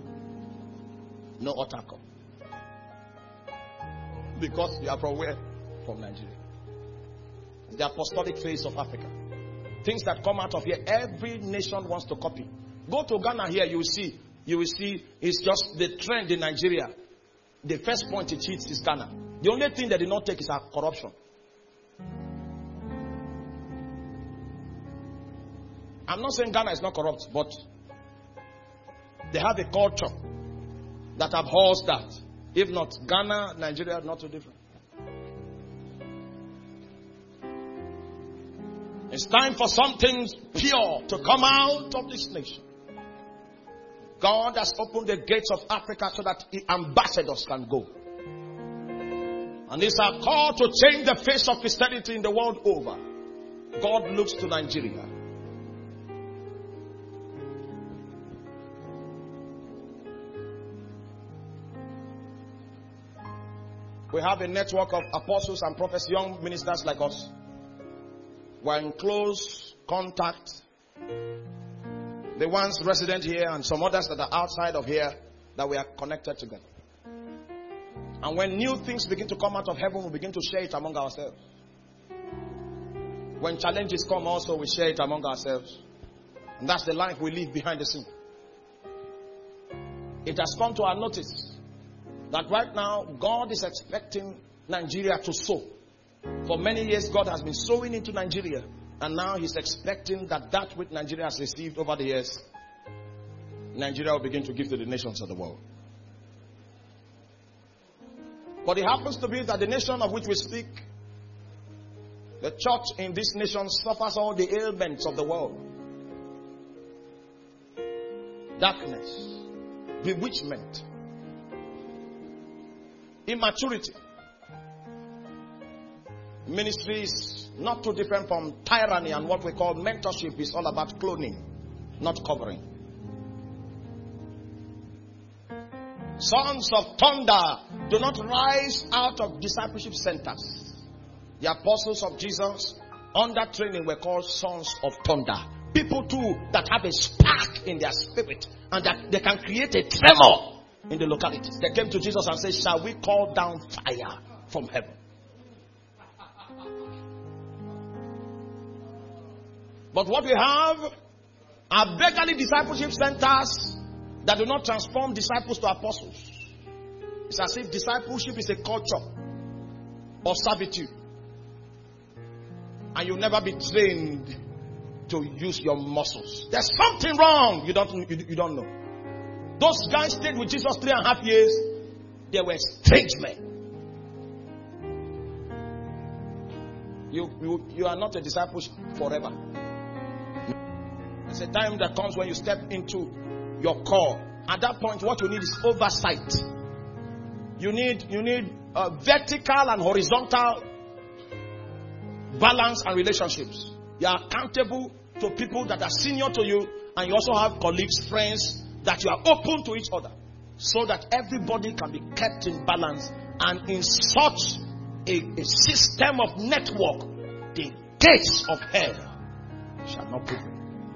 No Otako. Because you are from where? From Nigeria. The apostolic face of Africa. Things that come out of here, every nation wants to copy. Go to Ghana here, you will see. You will see it's just the trend in Nigeria. The first point it hits is Ghana. The only thing they did not take is our corruption. I'm not saying Ghana is not corrupt, but they have a culture that abhors that. If not, Ghana, Nigeria, not too different. It's time for something pure to come out of this nation. God has opened the gates of Africa so that ambassadors can go. And it's our call to change the face of Christianity in the world over. God looks to Nigeria. We have a network of apostles and prophets, young ministers like us. We're in close contact. The ones resident here and some others that are outside of here, that we are connected together. And when new things begin to come out of heaven, we begin to share it among ourselves. When challenges come also, we share it among ourselves. And that's the life we live behind the scene. It has come to our notice that right now, God is expecting Nigeria to sow. For many years, God has been sowing into Nigeria. And now He's expecting that that which Nigeria has received over the years, Nigeria will begin to give to the nations of the world. But it happens to be that the nation of which we speak, the church in this nation suffers all the ailments of the world. Darkness, bewitchment, immaturity. Ministry is not too different from tyranny, and what we call mentorship is all about cloning, not covering. Sons of thunder do not rise out of discipleship centers. The apostles of Jesus, under training, were called sons of thunder. People too that have a spark in their spirit and that they can create a tremor in the localities. They came to Jesus and said, "Shall we call down fire from heaven?" But what we have are beggarly discipleship centers that do not transform disciples to apostles. It's as if discipleship is a culture of servitude. And you'll never be trained to use your muscles. There's something wrong. You don't, you, you don't know. Those guys stayed with Jesus three and a half years. They were strange men. You, you, you are not a disciple forever. There's a time that comes when you step into your call. At that point, what you need is oversight. You need, you need a vertical and horizontal balance and relationships. You are accountable to people that are senior to you, and you also have colleagues, friends, that you are open to each other, so that everybody can be kept in balance. And in such a, a system of network, the gates of hell shall not prevail.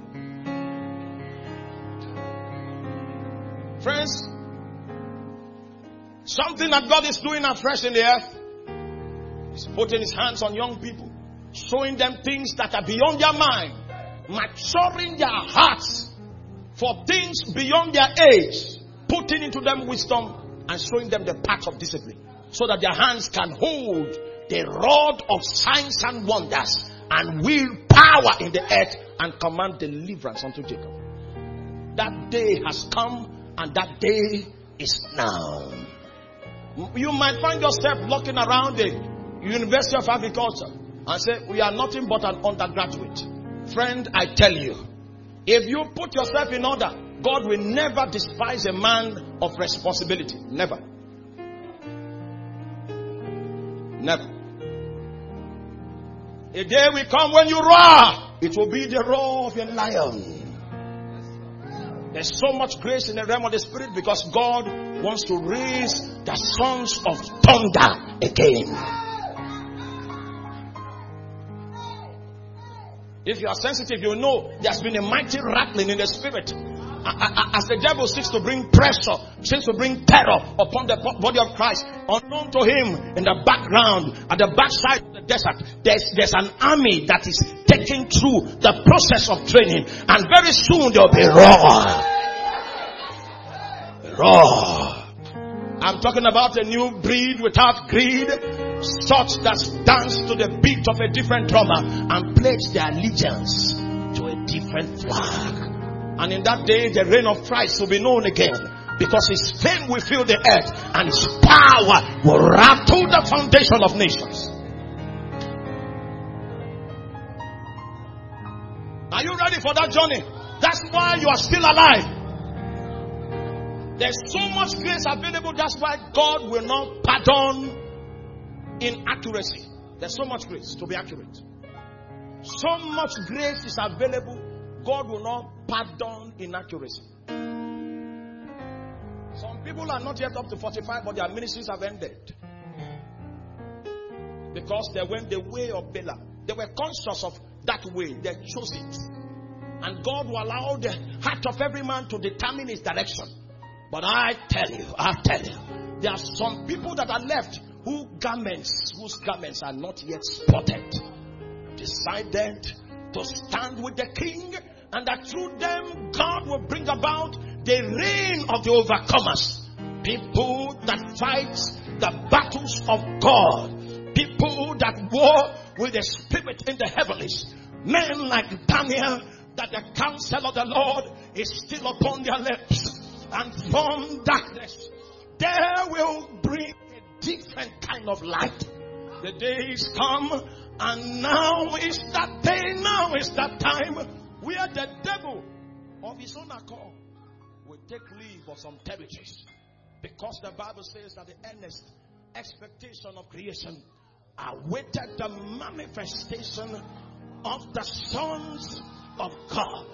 Friends, something that God is doing afresh in the earth is putting His hands on young people, showing them things that are beyond their mind, maturing their hearts for things beyond their age, putting into them wisdom and showing them the path of discipline, so that their hands can hold the rod of signs and wonders and wield power in the earth and command deliverance unto Jacob. That day has come, and that day is now. You might find yourself looking around the University of Agriculture and say, "We are nothing but an undergraduate." Friend, I tell you, if you put yourself in order, God will never despise a man of responsibility. Never. Never. A day will come when you roar. It will be the roar of a lion. There's so much grace in the realm of the spirit because God wants to raise the sons of thunder again. If you are sensitive, you know there's been a mighty rattling in the spirit. As the devil seeks to bring pressure, seeks to bring terror upon the body of Christ, unknown to him, in the background, at the backside of the desert, there's, there's an army that is taking through the process of training. And very soon there will be roar. Roar. I'm talking about a new breed without greed, such that dance to the beat of a different drummer and pledge their allegiance to a different flag. And in that day, the reign of Christ will be known again, because his fame will fill the earth and his power will rattle the foundation of nations. Are you ready for that journey? That's why you are still alive. There's so much grace available. That's why God will not pardon inaccuracy. There's so much grace to be accurate. So much grace is available. God will not pardon inaccuracy. Some people are not yet up to forty-five, but their ministries have ended. Because they went the way of Balaam. They were conscious of that way. They chose it. And God will allow the heart of every man to determine his direction. But I tell you, I tell you, there are some people that are left whose garments, whose garments are not yet spotted, decided to stand with the king, and that through them God will bring about the reign of the overcomers. People that fight the battles of God. People that war with the spirit in the heavens. Men like Daniel, that the counsel of the Lord is still upon their lips. And from darkness, there will bring a different kind of light. The days come, and now is that day, now is that time where the devil of his own accord will take leave of some territories. Because the Bible says that the earnest expectation of creation awaited the manifestation of the sons of God.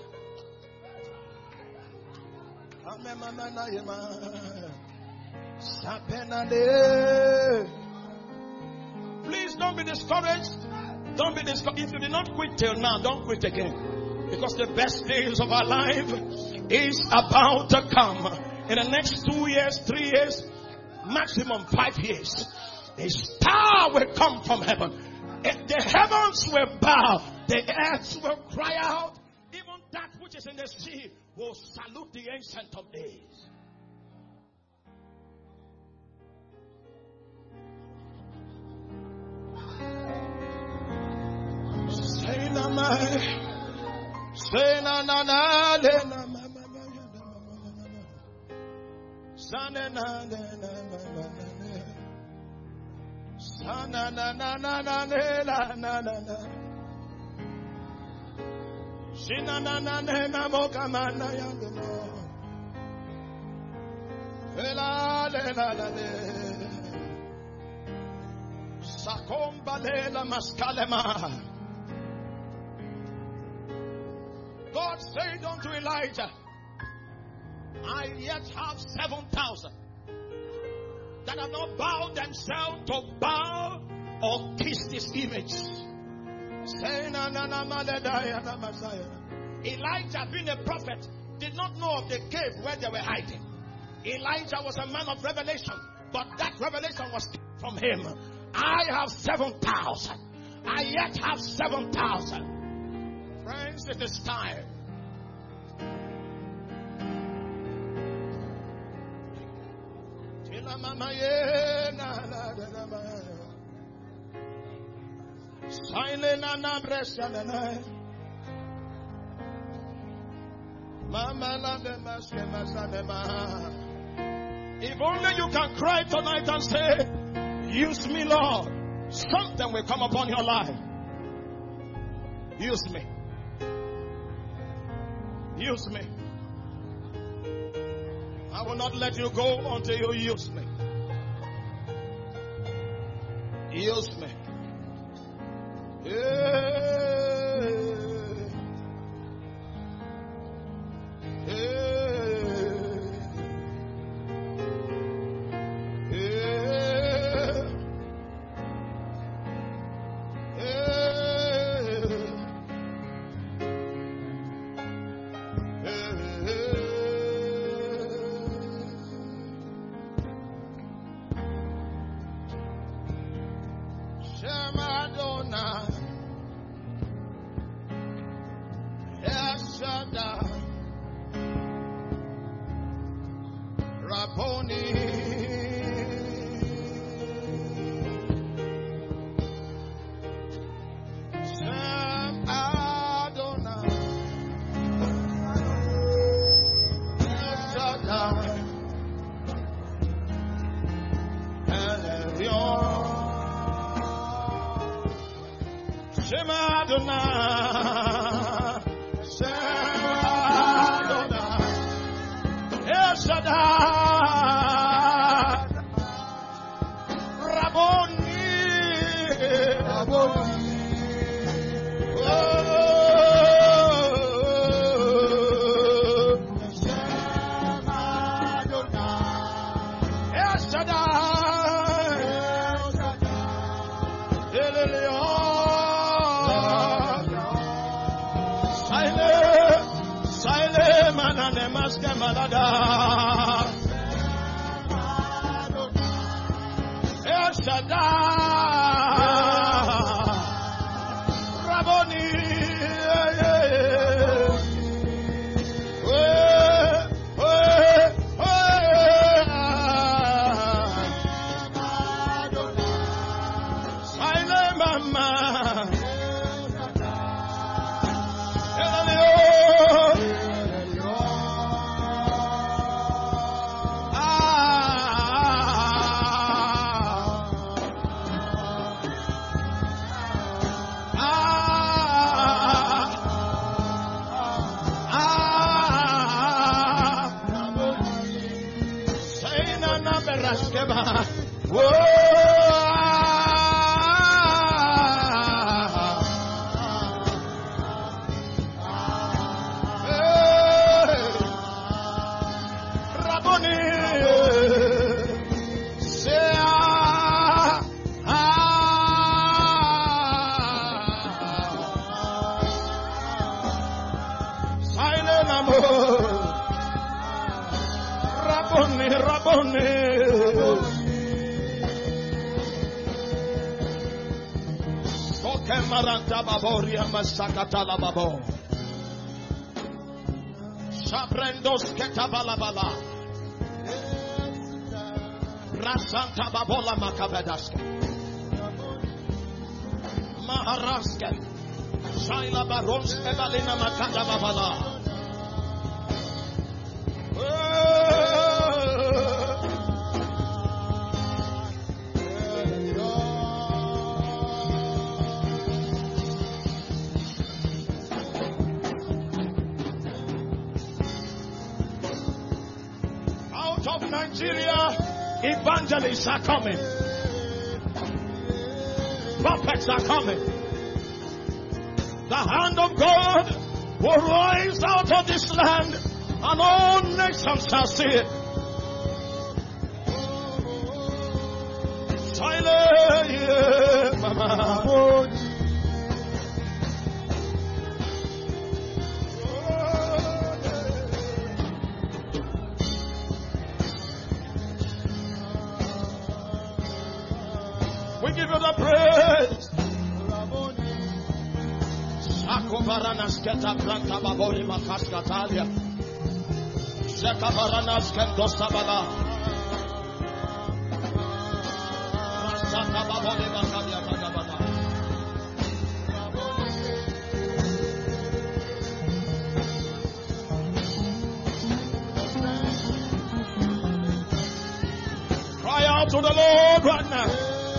Please don't be discouraged. Don't be discouraged. If you did not quit till now, don't quit again. Because the best days of our life is about to come. In the next two years, three years, maximum five years, a star will come from heaven. The heavens will bow. The earth will cry out. Even that which is in the sea will salute the Ancient of Days. Say na na, say na na na, na na na na, say na na na na, say na na na na na na na. Shina na na na na moka mana yangumo. Ela le la la le. Sakomba le la maskalema. God said unto Elijah, I yet have seven thousand that have not bowed themselves to bow or kiss this image. Elijah, being a prophet, did not know of the cave where they were hiding. Elijah was a man of revelation, but that revelation was from him. I have seven thousand. I yet have seven thousand. Friends, it is time. Silent and abression. If only you can cry tonight and say, use me, Lord. Something will come upon your life. Use me. Use me. I will not let you go until you use me. Use me. Yeah. Rabboni. Shem Adonai. El Shaddai. El Elyon. Shem Adonai. Shem Adonai. El Shaddai. Rabboni. Rabboni. El Shaddai, Rabboni, Silent Mama. Maranta Baboria Masakatala Babo Shabrendos Ketabalabala Rasanta Babola Makabadaska Maharaska Shaila Barons Ebalina Makada Babala. Nigeria, evangelists are coming. Prophets are coming. The hand of God will rise out of this land, and all nations shall see it. Silent, yeah, Mama. We give you the praise. Sakobaranas keta branta babori makaskatalia. Sekabaranas kendosabala. Saka babori makalia bagabala. Cry out to the Lord right now.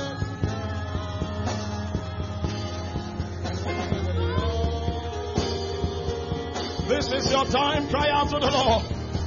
This is your time. Cry out to the Lord.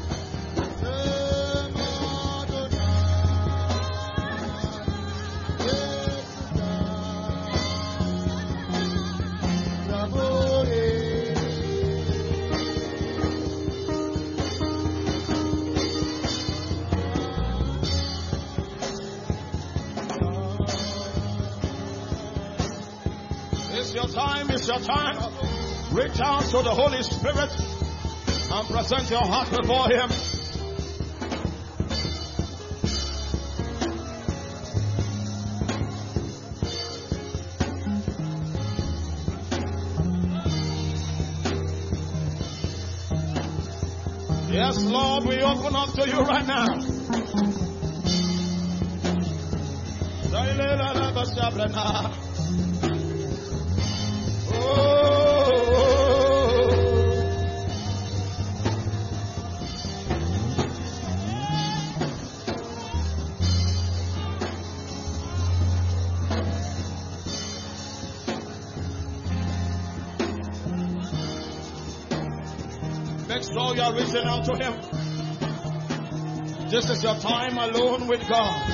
It's your time. It's your time. Reach out to the Holy Spirit and present your heart before Him. Yes, Lord, we open up to you right now. Make sure you are reaching out to Him. This is your time alone with God.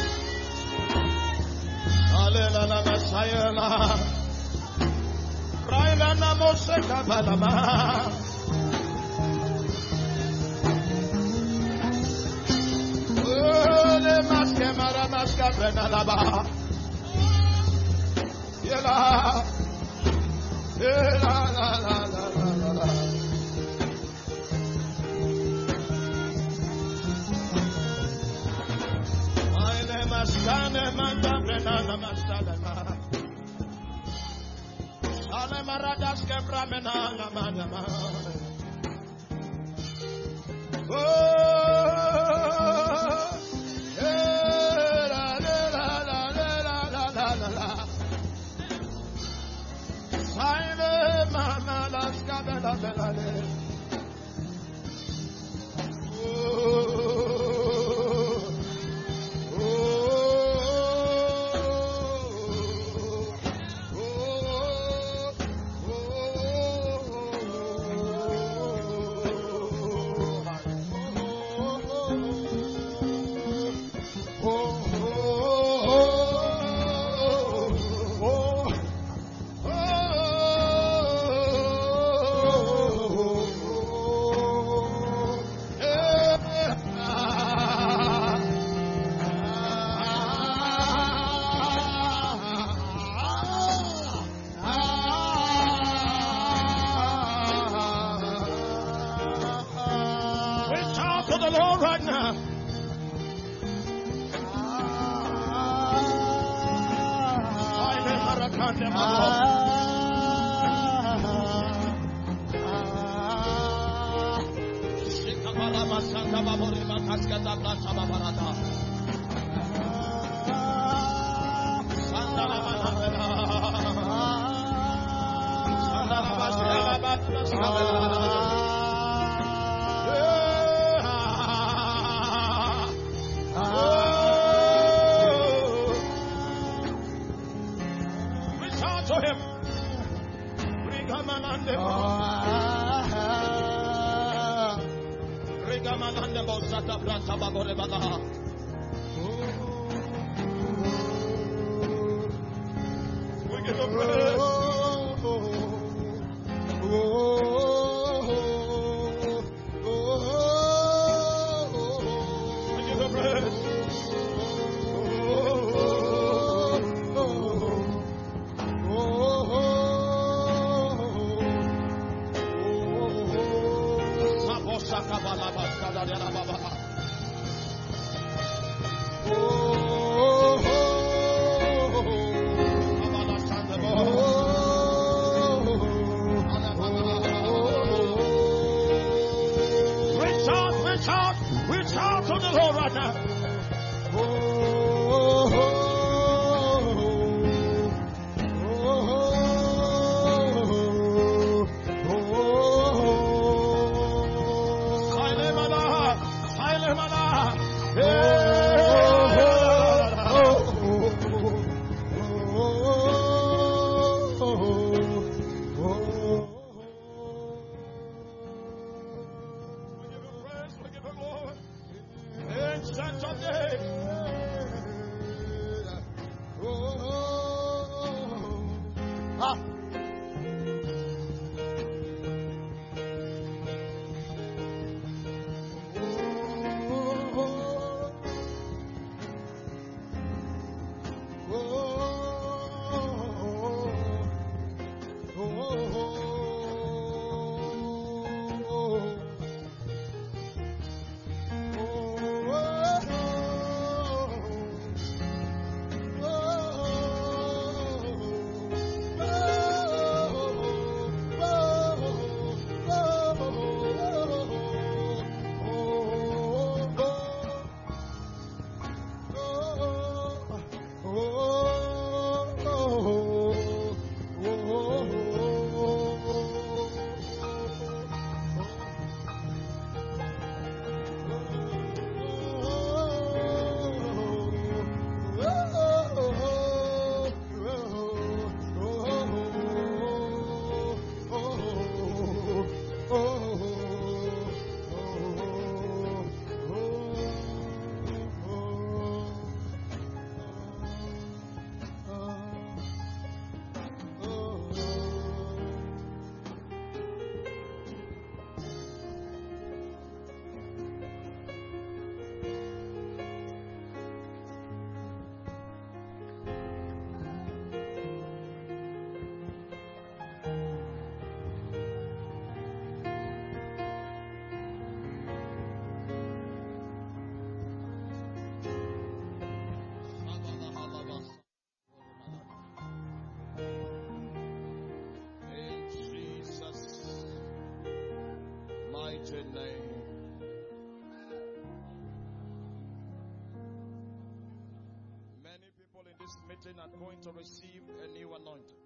mighty name. Many people in this meeting are going to receive a new anointing.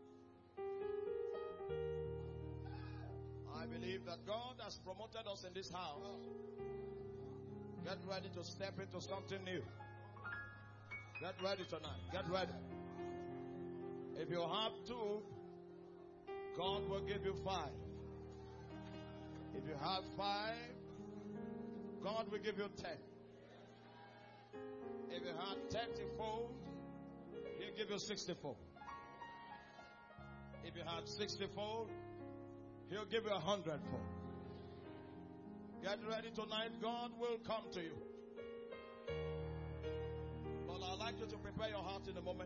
I believe that God has promoted us in this house. Get ready to step into something new. Get ready tonight. Get ready. If you have two, God will give you five. If you have five, God will give you ten. If you have thirty-fold, He'll give you sixty-fold. If you have sixty-fold, He'll give you a hundredfold. Get ready tonight. God will come to you. But I'd like you to prepare your heart in a moment.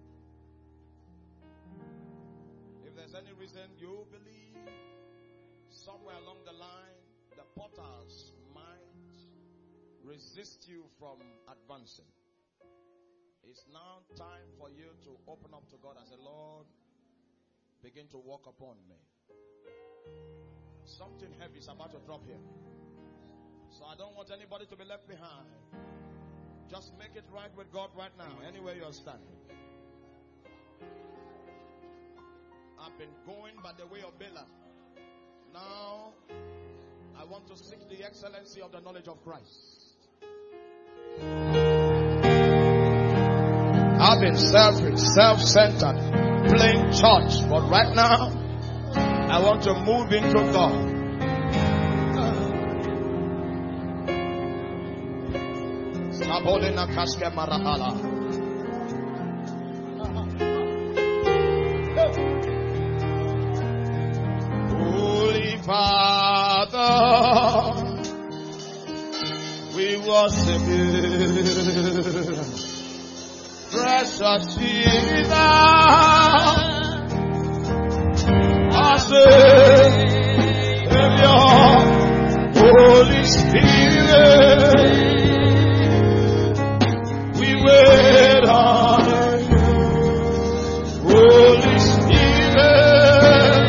If there's any reason you believe somewhere along the line the portals might resist you from advancing, it's now time for you to open up to God and say, Lord, begin to walk upon me. Something heavy is about to drop here. So I don't want anybody to be left behind. Just make it right with God right now, anywhere you're standing. I've been going by the way of Balaam. Now, I want to seek the excellency of the knowledge of Christ. I've been selfish, self-centered, playing church, but right now, I want to move into God. Sabolina Kaske Marahala. Holy Father, we worship you. Precious Jesus, our Savior, Holy Spirit. Wait on you, Holy Spirit.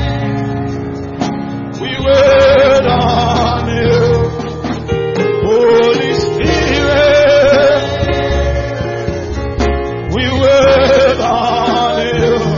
We wait on you, Holy Spirit. We wait on you.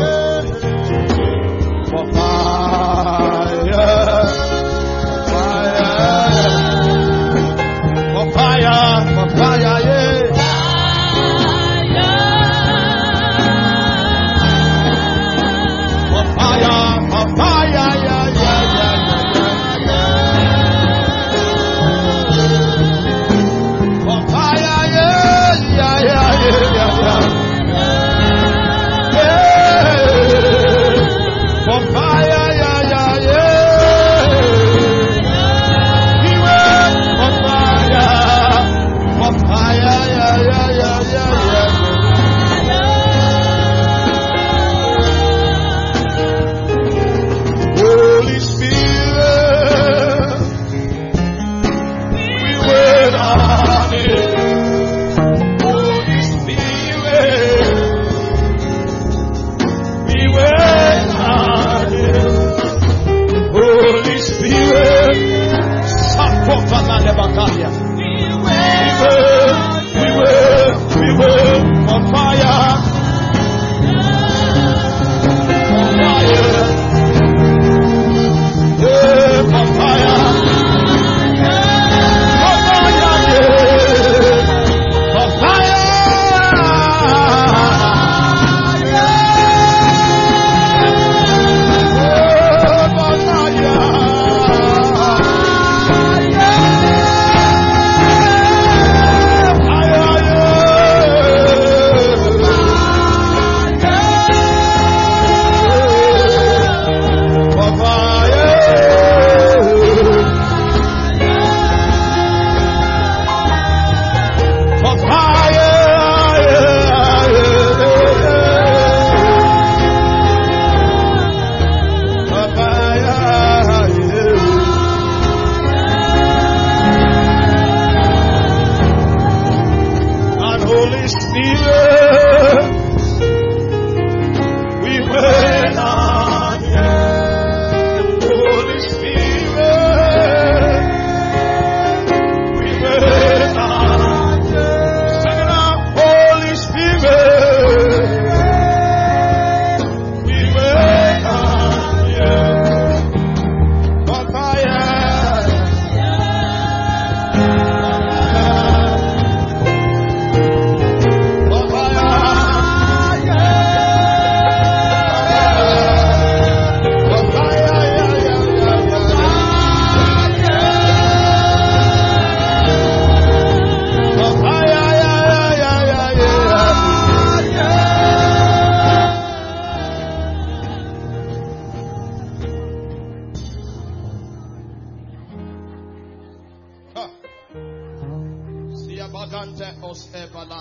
Rabagante os evala.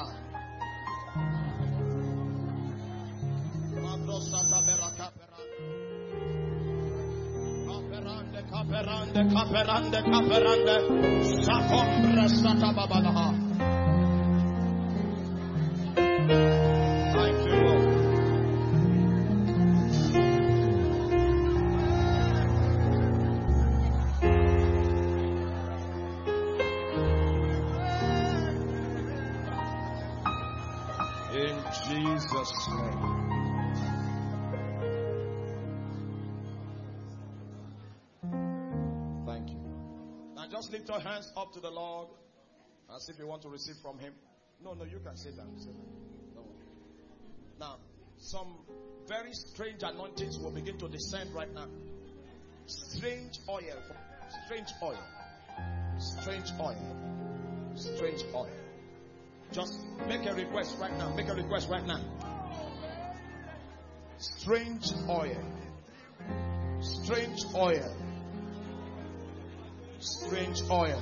Mabrosata beraka perande kaperande kaperande kaperande sakombre sata babalaha. Thank you, Lord. In Jesus' name. Thank you. Now just lift your hands up to the Lord as if you want to receive from Him. No, no, you can say that. Say that. No. Now, some very strange anointings will begin to descend right now. Strange oil. Strange oil. Strange oil. Strange oil. Just make a request right now. Make a request right now. Strange oil. Strange oil. Strange oil.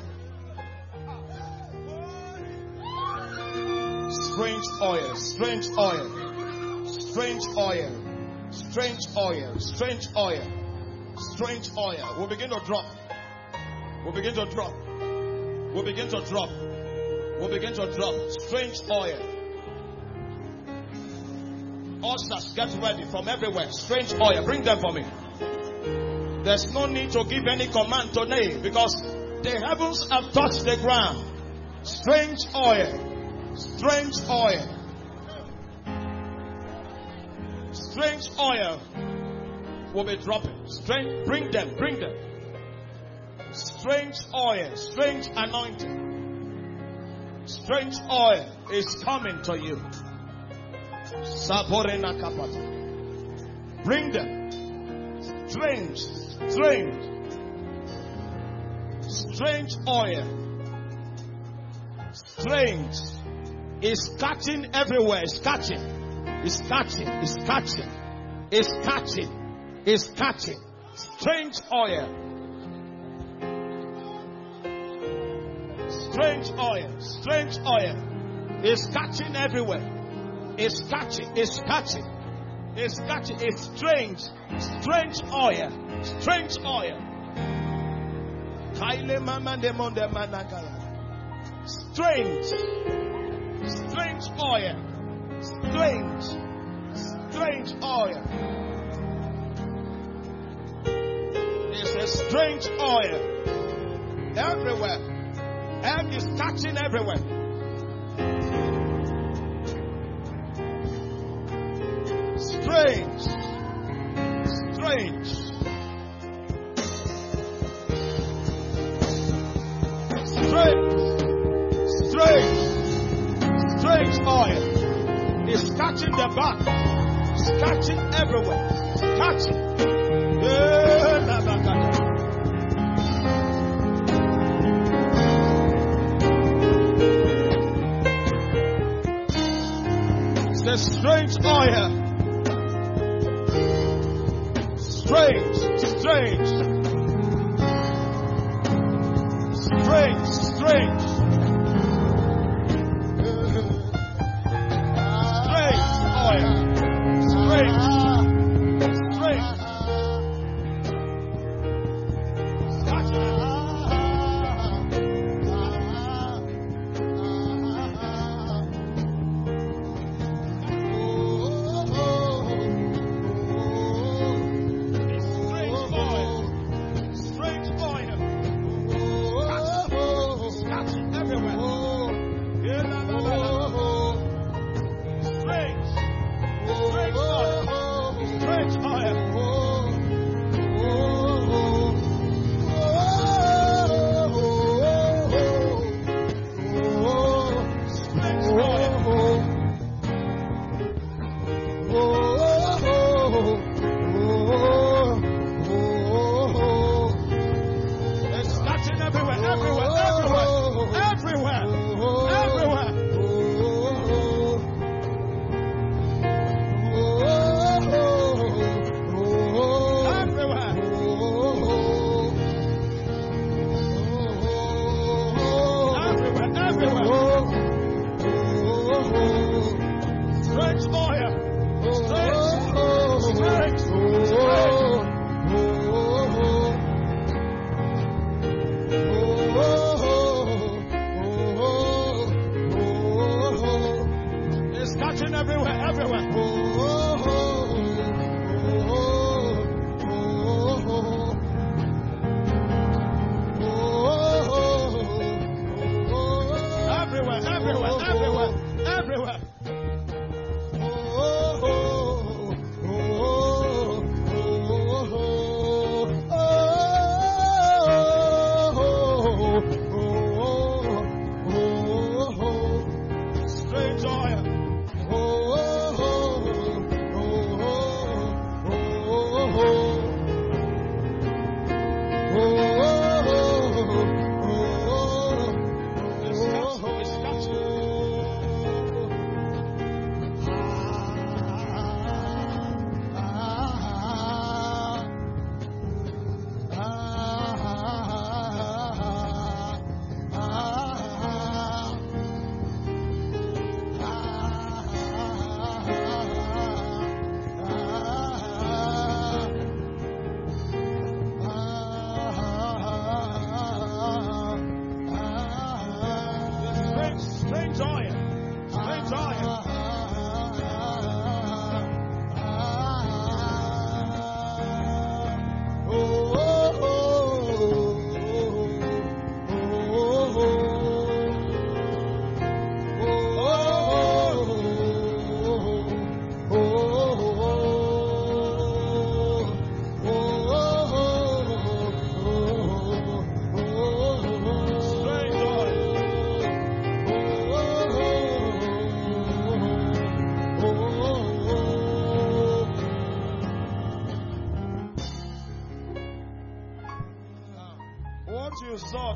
Strange oil. Strange oil. Strange oil. Strange oil. Strange oil. Strange oil. We'll begin to drop. We'll begin to drop. We'll begin to drop. We'll begin to drop. Strange oil. Ushers, get ready from everywhere. Strange oil. Bring them for me. There's no need to give any command today because the heavens have touched the ground. Strange oil. Strange oil. Strange oil will be dropping. Strange. Bring them. Bring them. Strange oil. Strange anointing. Strange oil is coming to you. Saporena kapata. Bring them. Strange, strange, strange oil. Strange is catching everywhere. It's catching. It's catching. It's catching. It's catching. It's catching. Strange oil. Strange oil, strange oil is catching everywhere. It's catching, it's catching, it's catching. It's strange, strange oil, strange oil. Strange, strange oil, strange, strange oil. It's a strange oil everywhere. And is catching everywhere. Strange. Strange. Strange. Strange. Strange oil. It's catching the back. It's catching everywhere. It's catching. The strange oil. Strange, strange, strange, strange, strange oil. Strange, strange. Strange oil.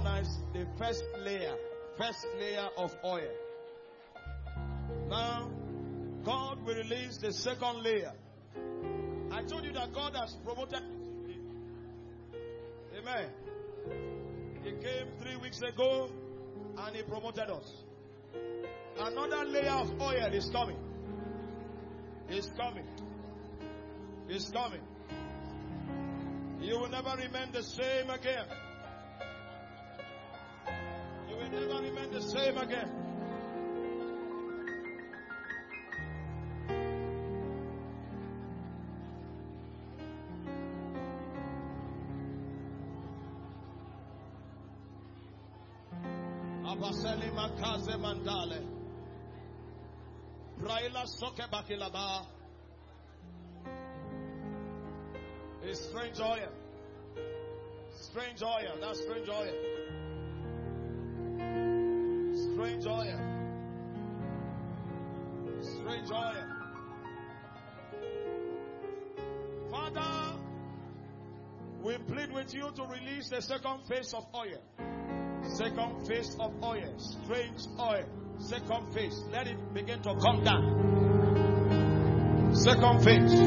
recognize the first layer, first layer of oil. Now, God will release the second layer. I told you that God has promoted. Amen. He came three weeks ago and He promoted us. Another layer of oil is coming. It's coming. It's coming. You will never remain the same again. You will never remain the same again. Abaseli makaze mandale. Braila soke bakilaba. It's strange oil. Strange oil. That's strange oil. Strange oil. Strange oil. Father, we plead with you to release the second phase of oil. Second phase of oil. Strange oil. Second phase. Let it begin to come down. Second phase.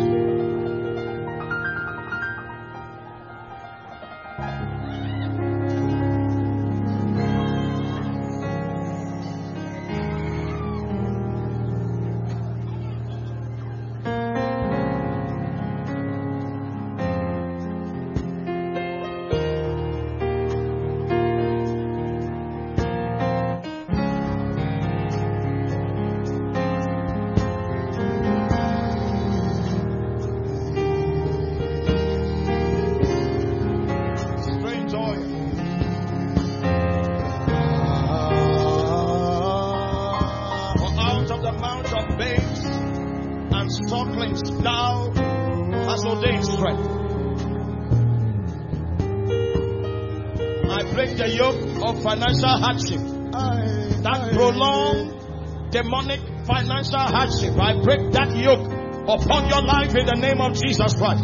Financial hardship, that prolonged demonic financial hardship, I break that yoke upon your life in the name of Jesus Christ.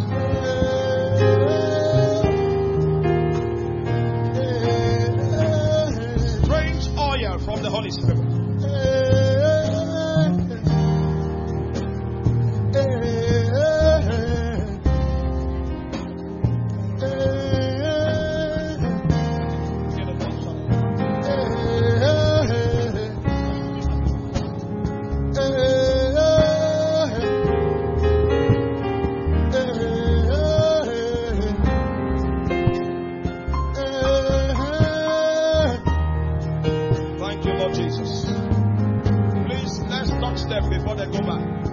Strange oil from the Holy Spirit. Before they go back.